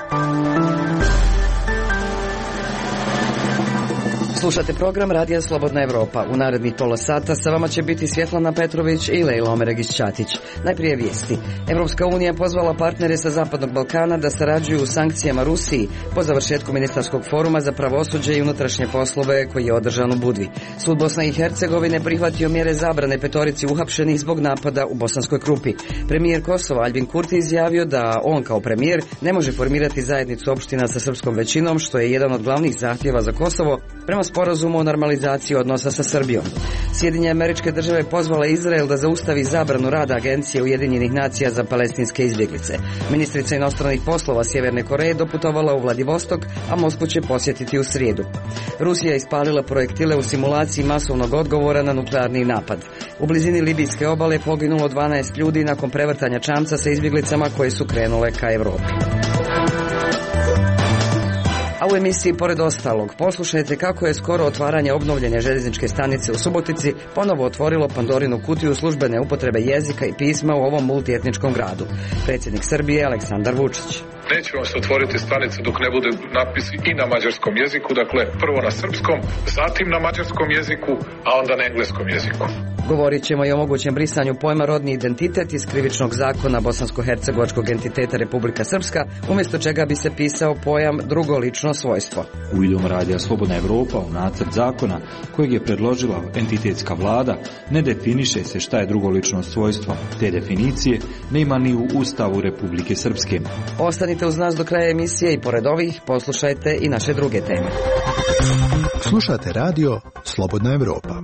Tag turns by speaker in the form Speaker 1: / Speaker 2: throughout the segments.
Speaker 1: Slušate program Radija Slobodna Evropa. U narednih pola sata sa vama će biti Svjetlana Petrović i Lejla Omeregić-Ćatić. Najprije vijesti. Evropska unija pozvala partnere sa Zapadnog Balkana da sarađuju u sankcijama Rusiji po završetku ministarskog foruma za pravosuđe i unutrašnje poslove koji je održan u Budvi. Sud Bosne i Hercegovine prihvatio mjere zabrane petorici uhapšenih zbog napada u Bosanskoj Krupi. Premijer Kosova Aljbin Kurti izjavio da on kao premijer ne može formirati zajednicu opština sa srpskom većinom, što je jedan od glavnih zahtjeva za Kosovo prema sporazumu o normalizaciji odnosa sa Srbijom. Sjedinjene Američke Države pozvale Izrael da zaustavi zabranu rada Agencije Ujedinjenih nacija za palestinske izbjeglice. Ministrica inostranih poslova Sjeverne Koreje doputovala u Vladivostok, a Moskvu će posjetiti u srijedu. Rusija je ispalila projektile u simulaciji masovnog odgovora na nuklearni napad. U blizini libijske obale poginulo 12 ljudi nakon prevrtanja čamca sa izbjeglicama koje su krenule ka Europi. A u emisiji pored ostalog poslušajte kako je skoro otvaranje obnovljene željezničke stanice u Subotici ponovo otvorilo Pandorinu kutiju službene upotrebe jezika i pisma u ovom multietničkom gradu. Predsjednik Srbije Aleksandar Vučić.
Speaker 2: Neće vam se otvoriti stanica dok ne bude napisi i na mađarskom jeziku, dakle prvo na srpskom, zatim na mađarskom jeziku, a onda na engleskom jeziku.
Speaker 1: Govorit ćemo i o mogućem brisanju pojma rodni identitet iz krivičnog zakona bosansko-hercegovačkog entiteta Republika Srpska, umjesto čega bi se pisao pojam drugo lično svojstvo.
Speaker 3: Uvidom Radija Slobodna Evropa u nacrt zakona kojeg je predložila entitetska vlada ne definiše se šta je drugo lično svojstvo. Te definicije nema ni u Ustavu Republike Srpske.
Speaker 1: Ostanite uz nas do kraja emisije i pored ovih poslušajte i naše druge teme.
Speaker 4: Slušate Radio Slobodna Evropa.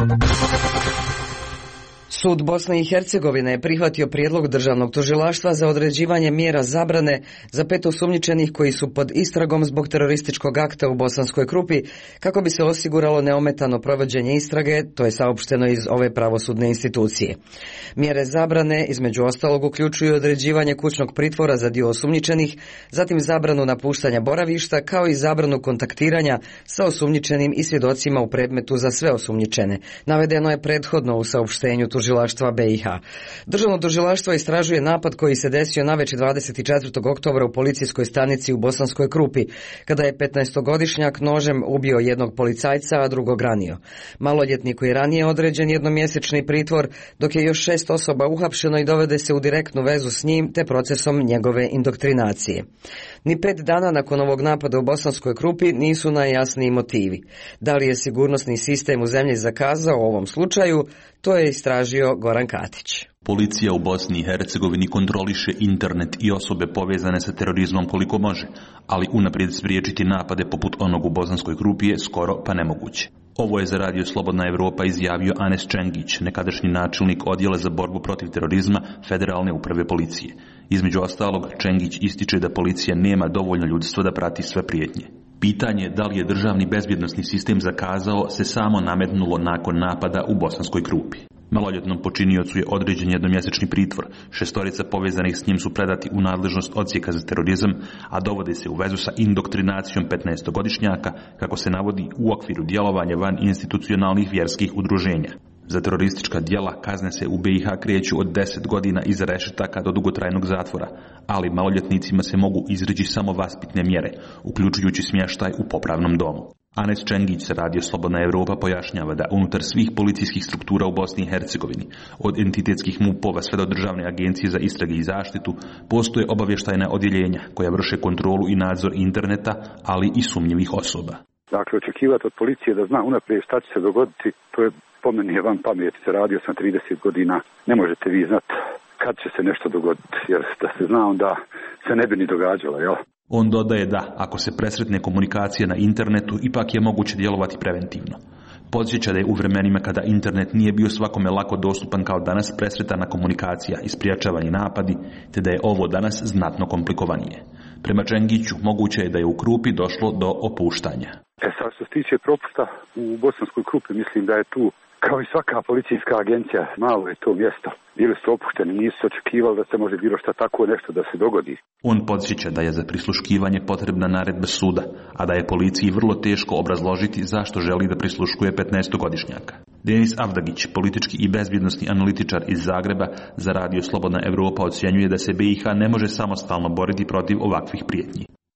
Speaker 1: Sud Bosne i Hercegovine je prihvatio prijedlog državnog tužilaštva za određivanje mjera zabrane za 5 osumnjičenih koji su pod istragom zbog terorističkog akta u Bosanskoj Krupi, kako bi se osiguralo neometano provođenje istrage, to je saopšteno iz ove pravosudne institucije. Mjere zabrane između ostalog uključuju određivanje kućnog pritvora za dio osumnjičenih, zatim zabranu napuštanja boravišta, kao i zabranu kontaktiranja sa osumnjičenim i svjedocima u predmetu za sve osumnjičene. Navedeno je prethodno u saopštenju tužilaštva BiH. Državno tužilaštvo istražuje napad koji se desio navečer 24. oktobra u policijskoj stanici u Bosanskoj Krupi, kada je 15-godišnjak nožem ubio jednog policajca, a drugog ranio. Maloljetniku je ranije određen jednomjesečni pritvor, dok je još 6 osoba uhapšeno i dovede se u direktnu vezu s njim te procesom njegove indoktrinacije. Ni 5 dana nakon ovog napada u Bosanskoj Krupi nisu najjasniji motivi. Da li je sigurnosni sistem u zemlji zakazao u ovom slučaju, to je istražio Goran Katić.
Speaker 5: Policija u Bosni i Hercegovini kontroliše internet i osobe povezane sa terorizmom koliko može, ali unaprijed spriječiti napade poput onog u Bosanskoj Krupi je skoro pa nemoguće. Ovo je za Radio Slobodna Evropa izjavio Anes Čengić, nekadašnji načelnik odjela za borbu protiv terorizma Federalne uprave policije. Između ostalog, Čengić ističe da policija nema dovoljno ljudstva da prati sve prijetnje. Pitanje da li je državni bezbjednosni sistem zakazao se samo nametnulo nakon napada u Bosanskoj Krupi. Maloljetnom počiniocu je određen jednomjesečni pritvor, 6 povezanih s njim su predati u nadležnost odsjeka za terorizam, a dovode se u vezu sa indoktrinacijom 15-godišnjaka, kako se navodi u okviru djelovanja van institucionalnih vjerskih udruženja. Za teroristička djela kazne se u BiH kreću od 10 godina iza rešetaka do dugotrajnog zatvora, ali maloljetnicima se mogu izreći samo vaspitne mjere, uključujući smještaj u popravnom domu. Anes Čengić sa Radio Slobodna Evropa pojašnjava da unutar svih policijskih struktura u Bosni i Hercegovini, od entitetskih MUP-ova sve do Državne agencije za istrage i zaštitu, postoje obavještajna odjeljenja koja vrše kontrolu i nadzor interneta, ali i sumnjivih osoba.
Speaker 6: Dakle, očekivati od policije da zna unaprijed šta će se dogoditi, to je po meni van pameti. Radio sam 30 godina, ne možete vi znati kad će se nešto dogoditi, jer da se zna onda se ne bi ni događalo, jel?
Speaker 5: On dodaje da, ako se presretne komunikacija na internetu, ipak je moguće djelovati preventivno. Podsjeća da je u vremenima kada internet nije bio svakome lako dostupan kao danas presretana komunikacija i spriječavani napadi, te da je ovo danas znatno komplikovanije. Prema Čengiću, moguće je da je u Krupi došlo do opuštanja.
Speaker 6: Sad što se tiče propusta u Bosanskoj Krupi, mislim da je tu, kao i svaka policijska agencija, malo je to mjesto. Bili su opušteni, nisu očekivali da se može bilo šta tako nešto da se dogodi.
Speaker 5: On podsjeća da je za prisluškivanje potrebna naredba suda, a da je policiji vrlo teško obrazložiti zašto želi da prisluškuje 15-godišnjaka. Denis Avdagić, politički i bezbjednosni analitičar iz Zagreba, za Radio Slobodna Evropa ocjenjuje da se BiH ne može samostalno boriti protiv ovakvih prijetnji.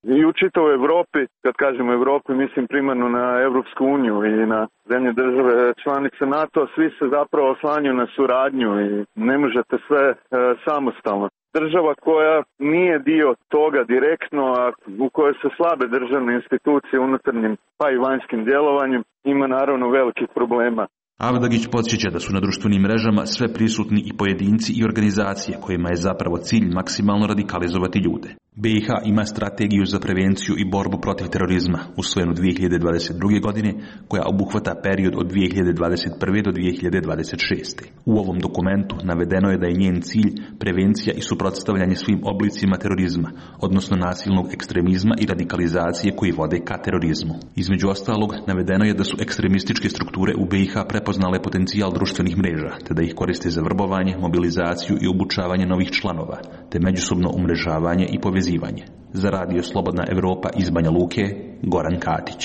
Speaker 7: I u čitavoj Evropi, kad kažemo Evropi, mislim primarno na Evropsku uniju i na zemlje države članice NATO, svi se zapravo oslanjaju na suradnju i ne možete sve samostalno. Država koja nije dio toga direktno, a u kojoj su slabe državne institucije unutarnjim pa i vanjskim djelovanjem, ima naravno velikih problema.
Speaker 5: Avdagić podsjeća da su na društvenim mrežama sve prisutni i pojedinci i organizacije kojima je zapravo cilj maksimalno radikalizovati ljude. BiH ima strategiju za prevenciju i borbu protiv terorizma, usvojenu 2022. godine, koja obuhvata period od 2021. do 2026. U ovom dokumentu navedeno je da je njen cilj prevencija i suprotstavljanje svim oblicima terorizma, odnosno nasilnog ekstremizma i radikalizacije koji vode ka terorizmu. Između ostalog, navedeno je da su ekstremističke strukture u BiH prepoznale potencijal društvenih mreža, te da ih koriste za vrbovanje, mobilizaciju i obučavanje novih članova, te međusobno umrežavanje i povezivanje. Za Radio Slobodna Evropa iz Banja Luke, Goran Katić.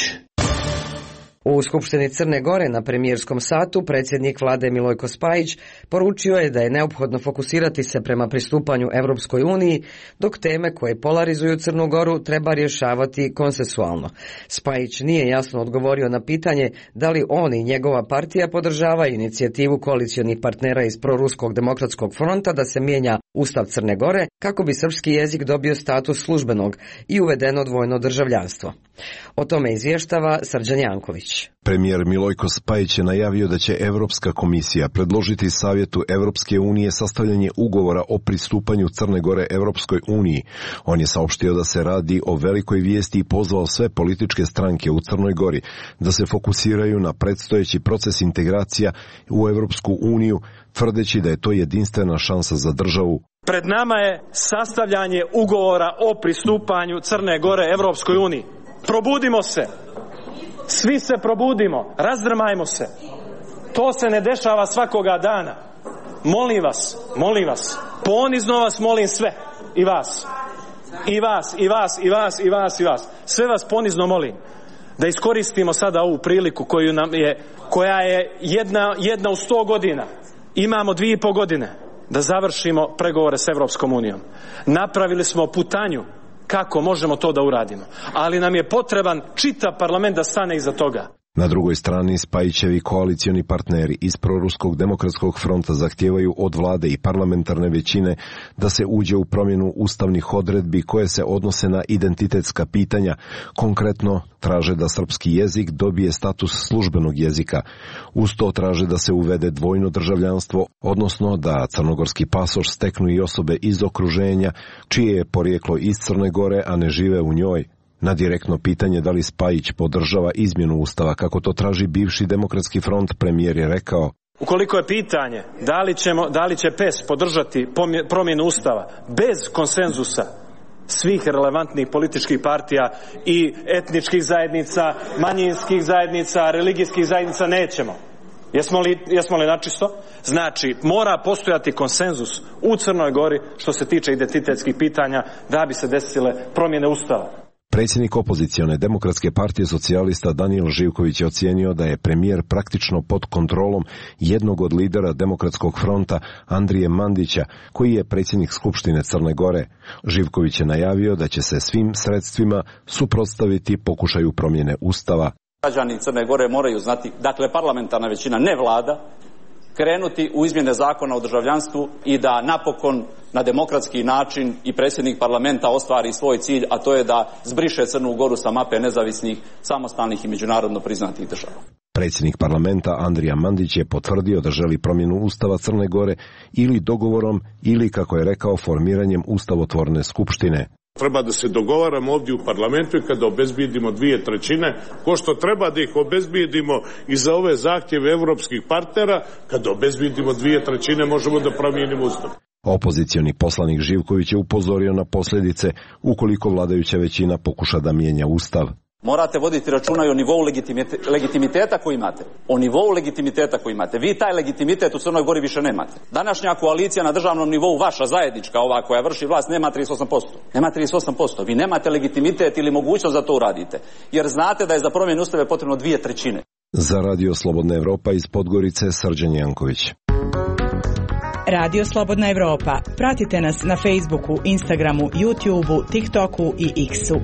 Speaker 1: U Skupštini Crne Gore na premijerskom satu predsjednik vlade Milojko Spajić poručio je da je neophodno fokusirati se prema pristupanju Europskoj uniji, dok teme koje polarizuju Crnu Goru treba rješavati konsensualno. Spajić nije jasno odgovorio na pitanje da li on i njegova partija podržavaju inicijativu koalicionih partnera iz Proruskog demokratskog fronta da se mijenja Ustav Crne Gore kako bi srpski jezik dobio status službenog i uvedeno dvojno državljanstvo. O tome izvještava Srđan Janković.
Speaker 8: Premijer Milojko Spajić je najavio da će Europska komisija predložiti Savjetu Europske unije sastavljanje ugovora o pristupanju Crne Gore Europskoj uniji. On je saopštio da se radi o velikoj vijesti i pozvao sve političke stranke u Crnoj Gori da se fokusiraju na predstojeći proces integracija u Europsku uniju, tvrdeći da je to jedinstvena šansa za državu.
Speaker 9: Pred nama je sastavljanje ugovora o pristupanju Crne Gore Europskoj uniji. Probudimo se. Svi se probudimo, razdrmajmo se. To se ne dešava svakoga dana. Molim vas, ponizno vas molim sve. I vas. Sve vas ponizno molim da iskoristimo sada ovu priliku koja je jedna u 100 godina. Imamo 2,5 godine da završimo pregovore s Europskom unijom. Napravili smo putanju kako možemo to da uradimo. Ali nam je potreban čitav parlament da stane iza toga.
Speaker 8: Na drugoj strani Spajićevi koalicioni partneri iz Proruskog demokratskog fronta zahtijevaju od vlade i parlamentarne većine da se uđe u promjenu ustavnih odredbi koje se odnose na identitetska pitanja. Konkretno traže da srpski jezik dobije status službenog jezika. Uz to traže da se uvede dvojno državljanstvo, odnosno da crnogorski pasoš steknu i osobe iz okruženja čije je porijeklo iz Crne Gore, a ne žive u njoj. Na direktno pitanje da li Spajić podržava izmjenu Ustava kako to traži bivši demokratski front, premijer je rekao:
Speaker 9: ukoliko je pitanje da li će PES podržati promjenu Ustava bez konsenzusa svih relevantnih političkih partija i etničkih zajednica, manjinskih zajednica, religijskih zajednica, nećemo. Jesmo li načisto? Znači, mora postojati konsenzus u Crnoj Gori što se tiče identitetskih pitanja da bi se desile promjene Ustava.
Speaker 8: Predsjednik opozicione Demokratske partije socijalista Danijel Živković je ocijenio da je premijer praktično pod kontrolom jednog od lidera Demokratskog fronta, Andrije Mandića, koji je predsjednik Skupštine Crne Gore. Živković je najavio da će se svim sredstvima suprotstaviti pokušaju promjene Ustava.
Speaker 10: Građani Crne Gore moraju znati, dakle parlamentarna većina, ne vlada, krenuti u izmjene zakona o državljanstvu i da napokon na demokratski način i predsjednik parlamenta ostvari svoj cilj, a to je da zbriše Crnu Goru sa mape nezavisnih, samostalnih i međunarodno priznatih država.
Speaker 8: Predsjednik parlamenta Andrija Mandić je potvrdio da želi promjenu Ustava Crne Gore ili dogovorom ili, kako je rekao, formiranjem ustavotvorne skupštine.
Speaker 11: Treba da se dogovaramo ovdje u parlamentu i kada obezbijedimo 2/3, ko što treba da ih obezbijedimo i za ove zahtjeve evropskih partnera, kada obezbijedimo 2/3 možemo da promijenimo Ustav.
Speaker 8: Opozicioni poslanik Živković je upozorio na posljedice ukoliko vladajuća većina pokuša da mijenja Ustav.
Speaker 10: Morate voditi računa i o nivou legitimiteta koji imate. O nivou legitimiteta koji imate. Vi taj legitimitet u Crnoj Gori više nemate. Današnja koalicija na državnom nivou, vaša zajednička, ova koja vrši vlast, nema 38%. Nema 38%. Vi nemate legitimitet ili mogućnost da to uradite. Jer znate da je za promjenu Ustava potrebno 2/3.
Speaker 8: Za Radio Slobodna Evropa iz Podgorice, Srđan Janković.
Speaker 12: Radio Slobodna Evropa. Pratite nas na Facebooku, Instagramu, YouTubeu, TikToku i X-u.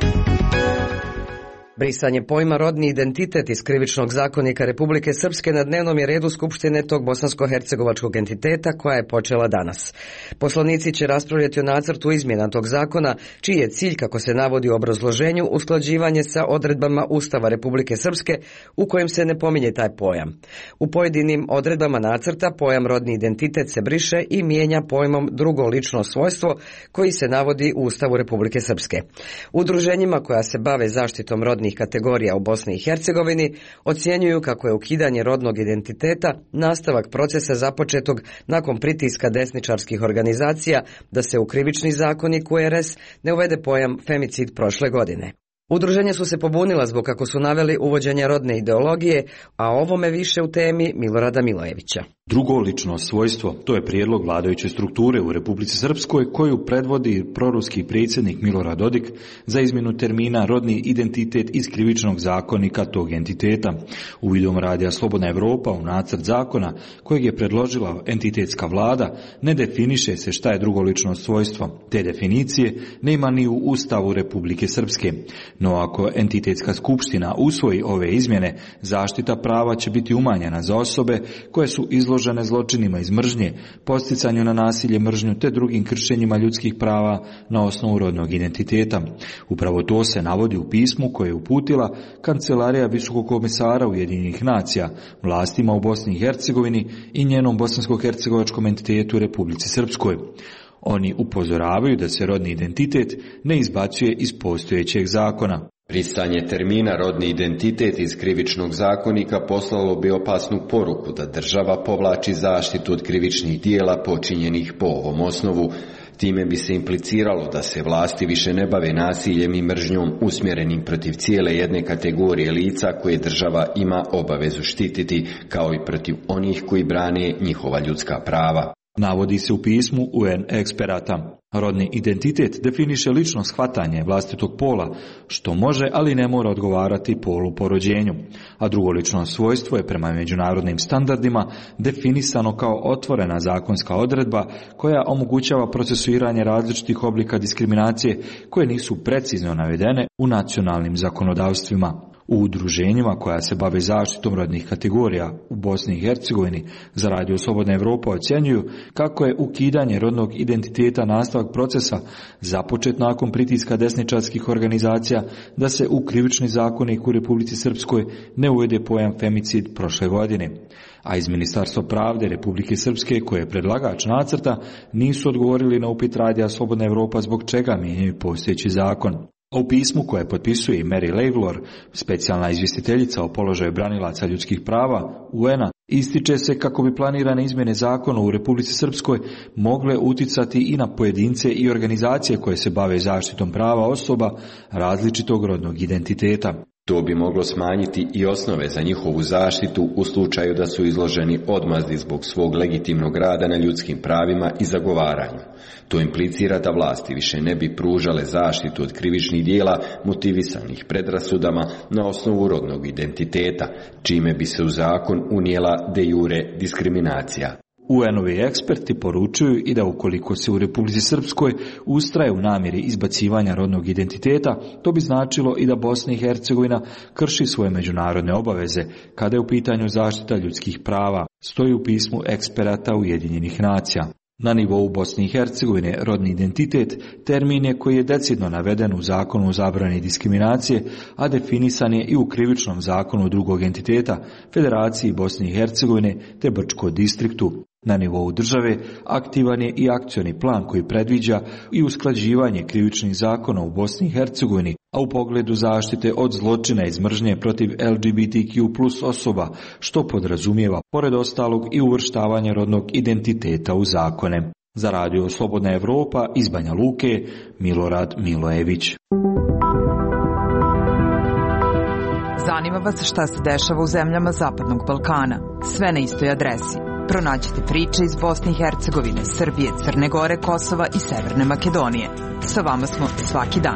Speaker 1: Brisanje pojma rodni identitet iz Krivičnog zakonika Republike Srpske na dnevnom je redu Skupštine tog bosansko-hercegovačkog entiteta koja je počela danas. Poslanici će raspravljati o nacrtu izmjena tog zakona, čiji je cilj, kako se navodi u obrazloženju, usklađivanje sa odredbama Ustava Republike Srpske u kojem se ne pominje taj pojam. U pojedinim odredbama nacrta pojam rodni identitet se briše i mijenja pojmom drugo lično svojstvo koji se navodi u Ustavu Republike Srpske. Udruženjima koja se bave zaštitom rodnih kategorija u Bosni i Hercegovini ocjenjuju kako je ukidanje rodnog identiteta nastavak procesa započetog nakon pritiska desničarskih organizacija da se u Krivični zakonik URS ne uvede pojam femicid prošle godine. Udruženja su se pobunila zbog, kako su naveli, uvođenja rodne ideologije, a ovome više u temi Milorada Milojevića.
Speaker 3: Drugo lično svojstvo, to je prijedlog vladajuće strukture u Republici Srpskoj koju predvodi proruski predsjednik Milorad Dodik za izmjenu termina rodni identitet iz Krivičnog zakonika tog entiteta. Uvidom Radija Slobodna Evropa u nacrt zakona kojeg je predložila entitetska vlada ne definiše se šta je drugo lično svojstvo. Te definicije nema ni u Ustavu Republike Srpske. No ako entitetska skupština usvoji ove izmjene, zaštita prava će biti umanjena za osobe koje su izložene zločinima iz mržnje, posticanju na nasilje, mržnju te drugim kršenjima ljudskih prava na osnovu rodnog identiteta. Upravo to se navodi u pismu koje je uputila Kancelarija Visokog komesara Ujedinjenih nacija vlastima u Bosni i Hercegovini i njenom bosansko-hercegovačkom entitetu u Republici Srpskoj. Oni upozoravaju da se rodni identitet ne izbacuje iz postojećeg zakona.
Speaker 13: Brisanje termina rodni identitet iz Krivičnog zakonika poslalo bi opasnu poruku da država povlači zaštitu od krivičnih dijela počinjenih po ovom osnovu. Time bi se impliciralo da se vlasti više ne bave nasiljem i mržnjom usmjerenim protiv cijele jedne kategorije lica koje država ima obavezu štititi, kao i protiv onih koji brane njihova ljudska prava.
Speaker 3: Navodi se u pismu UN eksperata. Rodni identitet definiše lično shvatanje vlastitog pola, što može, ali ne mora odgovarati polu po rođenju. A drugo lično svojstvo je prema međunarodnim standardima definisano kao otvorena zakonska odredba koja omogućava procesuiranje različitih oblika diskriminacije koje nisu precizno navedene u nacionalnim zakonodavstvima. U udruženjima koja se bave zaštitom rodnih kategorija u Bosni i Hercegovini za Radio Slobodna Evropa ocjenjuju kako je ukidanje rodnog identiteta nastavak procesa započet nakon pritiska desničarskih organizacija da se u Krivični zakonik u Republici Srpskoj ne uvede pojam femicid prošle godine. A iz Ministarstva pravde Republike Srpske, koje je predlagač nacrta, nisu odgovorili na upit Radija Slobodna Evropa zbog čega mijenjaju postojeći zakon. U pismu koje potpisuje i Mary Lavelor, specijalna izvjestiteljica o položaju branilaca ljudskih prava UN-a, ističe se kako bi planirane izmjene zakona u Republici Srpskoj mogle uticati i na pojedince i organizacije koje se bave zaštitom prava osoba različitog rodnog identiteta.
Speaker 13: To bi moglo smanjiti i osnove za njihovu zaštitu u slučaju da su izloženi odmazdi zbog svog legitimnog rada na ljudskim pravima i zagovaranju. To implicira da vlasti više ne bi pružale zaštitu od krivičnih dijela motivisanih predrasudama na osnovu rodnog identiteta, čime bi se u zakon unijela de jure diskriminacija.
Speaker 3: UN-ovi eksperti poručuju i da ukoliko se u Republici Srpskoj ustraje u namjeri izbacivanja rodnog identiteta, to bi značilo i da Bosna i Hercegovina krši svoje međunarodne obaveze kada je u pitanju zaštita ljudskih prava, stoji u pismu eksperata Ujedinjenih nacija. Na nivou Bosne i Hercegovine rodni identitet termin je koji je decidno naveden u zakonu o zabrani diskriminacije, a definisan je i u Krivičnom zakonu drugog entiteta, Federaciji Bosne i Hercegovine te Brčko distriktu. Na nivou države aktivan je i akcioni plan koji predviđa i usklađivanje krivičnih zakona u Bosni i Hercegovini, a u pogledu zaštite od zločina iz mržnje protiv LGBTQ+ osoba, što podrazumijeva, pored ostalog, i uvrštavanje rodnog identiteta u zakone. Za Radio Slobodna Evropa iz Banja Luke, Milorad Milojević.
Speaker 14: Zanima vas šta se dešava u zemljama Zapadnog Balkana? Sve na istoj adresi. Pronađite priče iz Bosne i Hercegovine, Srbije, Crne Gore, Kosova i Severne Makedonije. Sa vama smo svaki dan.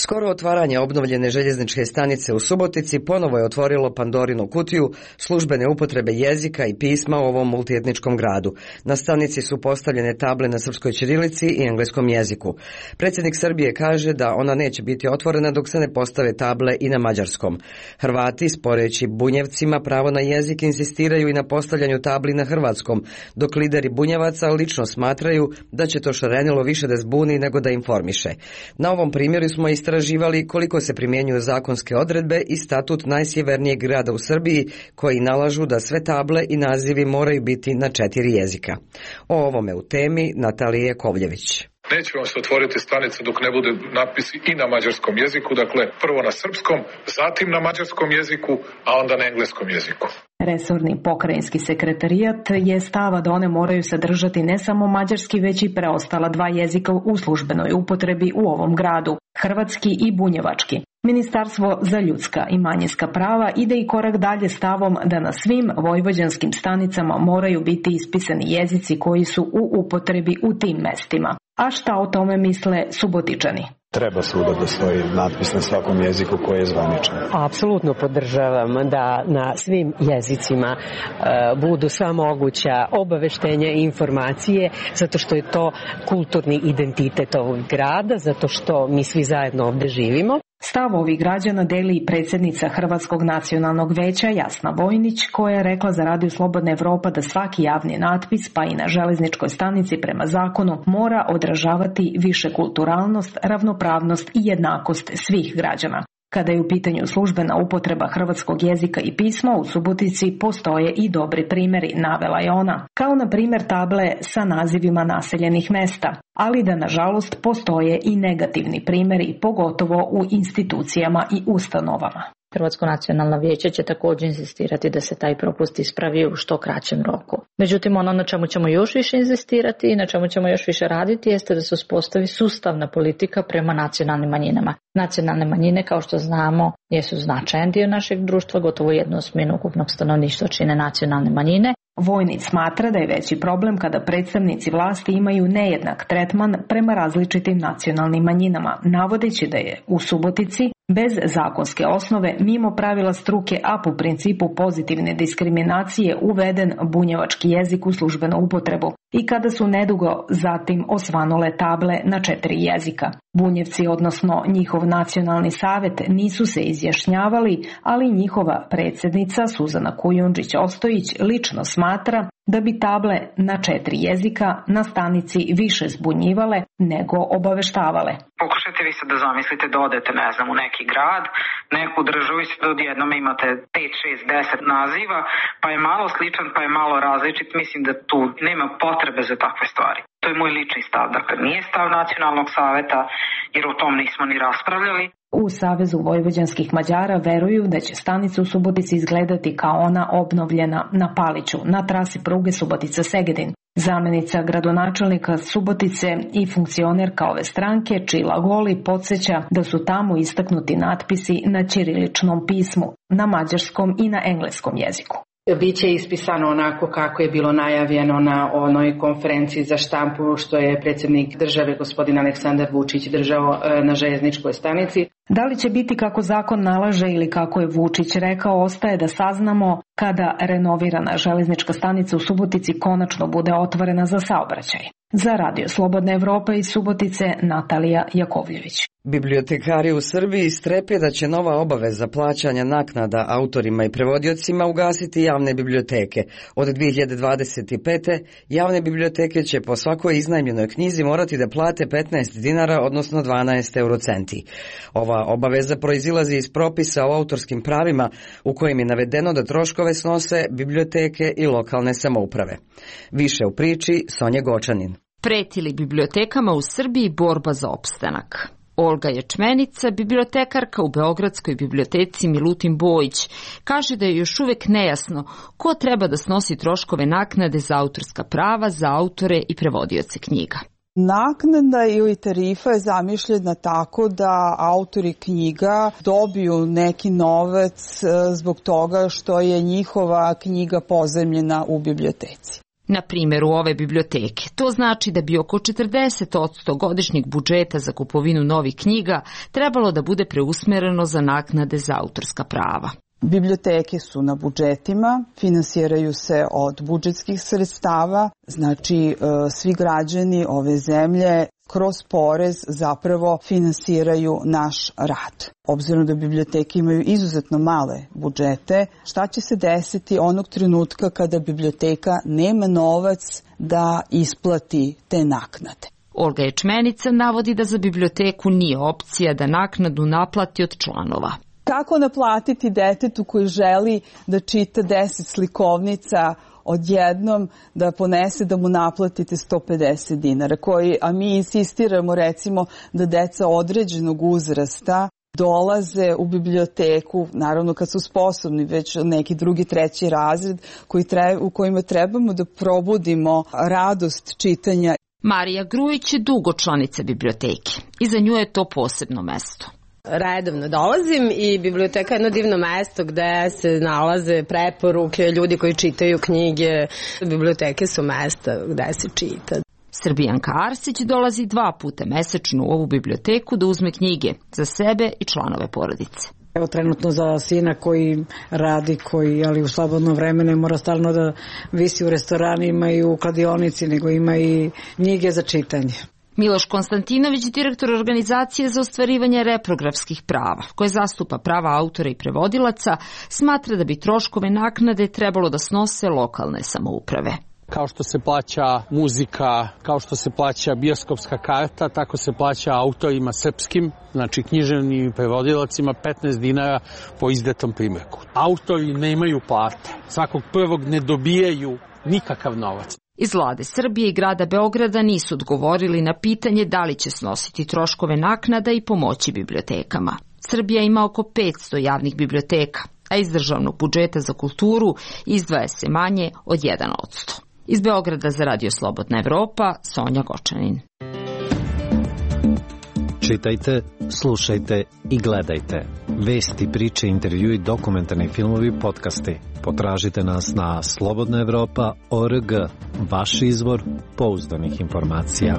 Speaker 1: Skoro otvaranje obnovljene željezničke stanice u Subotici ponovo je otvorilo Pandorinu kutiju službene upotrebe jezika i pisma u ovom multietničkom gradu. Na stanici su postavljene table na srpskoj ćirilici i engleskom jeziku. Predsjednik Srbije kaže da ona neće biti otvorena dok se ne postave table i na mađarskom. Hrvati, sporeći Bunjevcima pravo na jezik, insistiraju i na postavljanju tabli na hrvatskom, dok lideri Bunjevaca lično smatraju da će to šarenilo više da zbuni nego da informiše. Na ovom primjeru smo istraživali koliko se primjenjuju zakonske odredbe i statut najsjevernijeg grada u Srbiji koji nalažu da sve table i nazivi moraju biti na 4 jezika. O ovome u temi Natalija Jakovljević.
Speaker 2: Neće vam se otvoriti stanica dok ne bude natpisi i na mađarskom jeziku, dakle prvo na srpskom, zatim na mađarskom jeziku, a onda na engleskom jeziku.
Speaker 15: Resorni pokrajinski sekretarijat je stava da one moraju sadržati ne samo mađarski, već i preostala 2 jezika u službenoj upotrebi u ovom gradu, hrvatski i bunjevački. Ministarstvo za ljudska i manjinska prava ide i korak dalje stavom da na svim vojvođanskim stanicama moraju biti ispisani jezici koji su u upotrebi u tim mestima. A šta o tome misle Subotičani?
Speaker 16: Treba svuda da stoji natpis na svakom jeziku koji je zvaničan.
Speaker 17: Apsolutno podržavam da na svim jezicima budu sva moguća obaveštenja i informacije, zato što je to kulturni identitet ovog grada, zato što mi svi zajedno ovde živimo.
Speaker 15: Stav ovih građana deli i predsjednica Hrvatskog nacionalnog veća Jasna Vojnić, koja je rekla za Radio Slobodna Evropa da svaki javni natpis, pa i na železničkoj stanici prema zakonu, mora odražavati višekulturalnost, ravnopravnost i jednakost svih građana. Kada je u pitanju službena upotreba hrvatskog jezika i pisma, u Subotici postoje i dobri primjeri, navela je ona, kao na primjer table sa nazivima naseljenih mesta, ali da nažalost postoje i negativni primjeri, pogotovo u institucijama i ustanovama.
Speaker 18: Hrvatsko nacionalno vijeće će također insistirati da se taj propust ispravi u što kraćem roku. Međutim, ono na čemu ćemo još više insistirati i na čemu ćemo još više raditi jeste da se uspostavi sustavna politika prema nacionalnim manjinama. Nacionalne manjine, kao što znamo, jesu značajan dio našeg društva, gotovo 1/8 ukupnog stanovništva čine nacionalne manjine.
Speaker 15: Vojnić smatra da je veći problem kada predstavnici vlasti imaju nejednak tretman prema različitim nacionalnim manjinama, navodeći da je u Subotici bez zakonske osnove, mimo pravila struke, a po principu pozitivne diskriminacije uveden bunjevački jezik u službenu upotrebu i kada su nedugo zatim osvanule table na 4 jezika. Bunjevci, odnosno njihov nacionalni savjet, nisu se izjašnjavali, ali njihova predsjednica Suzana Kujundžić-Ostojić lično smatra da bi table na 4 jezika na stanici više zbunjivale nego obaveštavale.
Speaker 19: Pokušajte vi sad da zamislite da odete, ne znam, u neki grad, neku državu i sad odjednom imate 5, 6, 10 naziva, pa je malo sličan, pa je malo različit. Mislim da tu nema potrebe za takve stvari. To je moj lični stav. Dakle, nije stav Nacionalnog saveta, jer o tom nismo ni raspravljali.
Speaker 15: U Savezu vojvođanskih Mađara veruju da će stanica u Subotici izgledati kao ona obnovljena na Paliću, na trasi pruge Subotica-Segedin. Zamjenica gradonačelnika Subotice i funkcionerka ove stranke, Čila Goli, podsjeća da su tamo istaknuti natpisi na ćiriličnom pismu, na mađarskom i na engleskom jeziku.
Speaker 20: Biće ispisano onako kako je bilo najavljeno na onoj konferenciji za štampu što je predsjednik države gospodin Aleksandar Vučić držao na željezničkoj stanici.
Speaker 15: Da li će biti kako zakon nalaže ili kako je Vučić rekao, ostaje da saznamo kada renovirana željeznička stanica u Subotici konačno bude otvorena za saobraćaj. Za Radio Slobodna Evropa iz Subotice, Natalija Jakovljević.
Speaker 1: Bibliotekari u Srbiji strepe da će nova obaveza plaćanja naknada autorima i prevodiocima ugasiti javne biblioteke. Od 2025. javne biblioteke će po svakoj iznajmljenoj knjizi morati da plate 15 dinara, odnosno 12 eurocenti. Ova obaveza proizilazi iz propisa o autorskim pravima u kojim je navedeno da troškove snose biblioteke i lokalne samouprave. Više u priči Sonja Gočanin.
Speaker 21: Preti li bibliotekama u Srbiji borba za opstanak? Olga Ječmenica, bibliotekarka u Beogradskoj biblioteci Milutin Bojić, kaže da je još uvek nejasno ko treba da snosi troškove naknade za autorska prava za autore i prevodioce knjiga.
Speaker 22: Naknada ili tarifa je zamišljena tako da autori knjiga dobiju neki novac zbog toga što je njihova knjiga pozajmljena u biblioteci.
Speaker 21: Na primjeru ove biblioteke, to znači da bi oko 40% godišnjeg budžeta za kupovinu novih knjiga trebalo da bude preusmereno za naknade za autorska prava.
Speaker 22: Biblioteke su na budžetima, finansiraju se od budžetskih sredstava, znači svi građani ove zemlje kroz porez zapravo finansiraju naš rad. Obzirom da biblioteke imaju izuzetno male budžete, šta će se desiti onog trenutka kada biblioteka nema novac da isplati te naknade?
Speaker 21: Olga Ječmenica navodi da za biblioteku nije opcija da naknadu naplati od članova.
Speaker 22: Kako naplatiti detetu koji želi da čita 10 slikovnica odjednom da ponese da mu naplatite 150 dinara, a mi insistiramo recimo da deca određenog uzrasta dolaze u biblioteku, naravno kad su sposobni, već neki drugi, treći razred u kojima trebamo da probudimo radost čitanja.
Speaker 21: Marija Grujić je dugo članica biblioteke i za nju je to posebno mesto.
Speaker 4: Redovno dolazim i biblioteka je jedno divno mesto gde se nalaze preporuke, ljudi koji čitaju knjige. Biblioteke su mesta gde se čita.
Speaker 21: Srbijanka Arsić dolazi 2 puta mesečno u ovu biblioteku da uzme knjige za sebe i članove porodice.
Speaker 6: Evo trenutno za sina koji radi, ali u slobodno vreme ne mora stalno da visi u restoranima i u kladionici, nego ima i knjige za čitanje.
Speaker 21: Miloš Konstantinović, direktor organizacije za ostvarivanje reprografskih prava, koje zastupa prava autora i prevodilaca, smatra da bi troškove naknade trebalo da snose lokalne samouprave.
Speaker 23: Kao što se plaća muzika, kao što se plaća bioskopska karta, tako se plaća autorima srpskim, znači književnim prevodilacima 15 dinara po izdatom primjerku. Autori nemaju plate, svakog prvog ne dobijaju nikakav novac.
Speaker 21: Iz vlade Srbije i grada Beograda nisu odgovorili na pitanje da li će snositi troškove naknada i pomoći bibliotekama. Srbija ima oko 500 javnih biblioteka, a iz državnog budžeta za kulturu izdvaja se manje od 1%. Iz Beograda za Radio Slobodna Evropa, Sonja Gočanin.
Speaker 24: Čitajte, slušajte i gledajte. Vesti, priče, intervjui, dokumentarni filmovi, podcasti. Potražite nas na slobodnaevropa.org, vaš izvor pouzdanih informacija.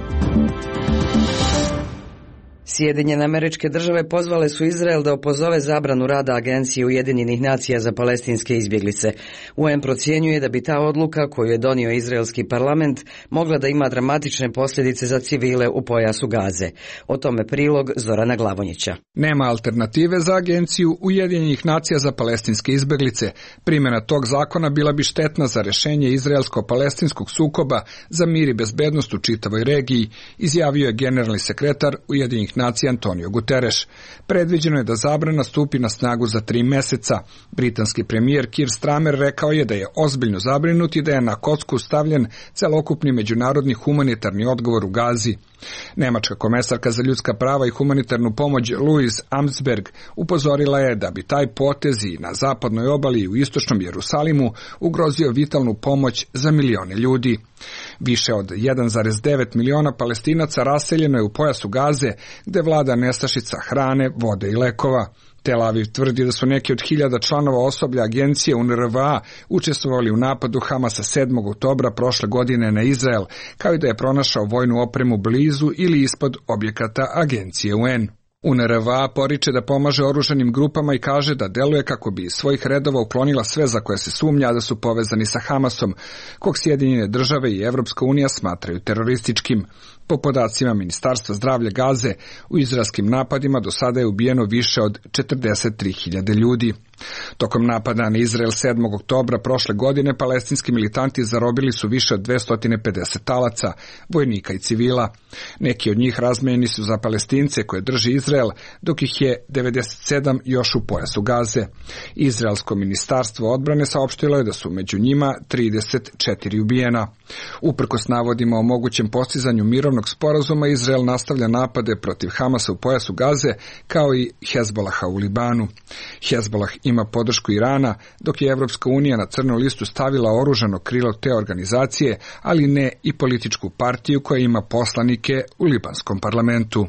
Speaker 1: Sjedinjene Američke Države pozvale su Izrael da opozove zabranu rada Agencije Ujedinjenih nacija za palestinske izbjeglice. UN procjenjuje da bi ta odluka koju je donio izraelski parlament mogla da ima dramatične posljedice za civile u pojasu Gaze. O tome prilog Zorana Glavonjića.
Speaker 25: Nema alternative za Agenciju Ujedinjenih nacija za palestinske izbjeglice. Primjena tog zakona bila bi štetna za rješenje izraelsko-palestinskog sukoba za mir i bezbednost u čitavoj regiji, izjavio je generalni sekretar Ujedinjenih nacija Antonio Guterres. Predviđeno je da zabrana stupi na snagu za 3 meseca. Britanski premijer Keir Starmer rekao je da je ozbiljno zabrinut i da je na kocku stavljen celokupni međunarodni humanitarni odgovor u Gazi. Nemačka komesarka za ljudska prava i humanitarnu pomoć Louise Amsberg upozorila je da bi taj potez i na zapadnoj obali i u istočnom Jerusalimu ugrozio vitalnu pomoć za milione ljudi. Više od 1,9 miliona Palestinaca raseljeno je u pojasu Gaze, gde vlada nestašica hrane, vode i lekova. Tel Aviv tvrdi da su neki od 1000 članova osoblja agencije UNRWA učestvovali u napadu Hamasa 7. oktobra prošle godine na Izrael, kao i da je pronašao vojnu opremu blizu ili ispod objekata agencije UN. UNRWA poriče da pomaže oružanim grupama i kaže da deluje kako bi iz svojih redova uklonila sve za koje se sumnja da su povezani sa Hamasom, kog Sjedinjene države i Evropska unija smatraju terorističkim. Po podacima Ministarstva zdravlja Gaze, u izraelskim napadima do sada je ubijeno više od 43.000 ljudi. Tokom napada na Izrael 7. oktobra prošle godine palestinski militanti zarobili su više od 250 talaca, vojnika i civila. Neki od njih razmenjeni su za Palestince koje drži Izrael, dok ih je 97 još u pojasu Gaze. Izraelsko ministarstvo odbrane saopštilo je da su među njima 34 ubijena. Uprkos navodima o mogućem postizanju mirovnog sporazuma, Izrael nastavlja napade protiv Hamasa u pojasu Gaze, kao i Hezbolaha u Libanu. Hezbolah ima podršku Irana, dok je Evropska unija na crnu listu stavila oružano krilo te organizacije, ali ne i političku partiju koja ima poslanike u libanskom parlamentu.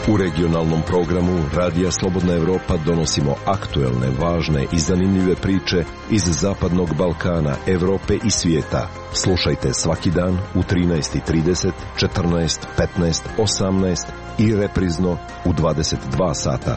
Speaker 8: U regionalnom programu Radija Slobodna Evropa donosimo aktuelne, važne i zanimljive priče iz Zapadnog Balkana, Evrope i svijeta. Slušajte svaki dan u 13:30, 14, 15, 18 i reprizno u 22 sata.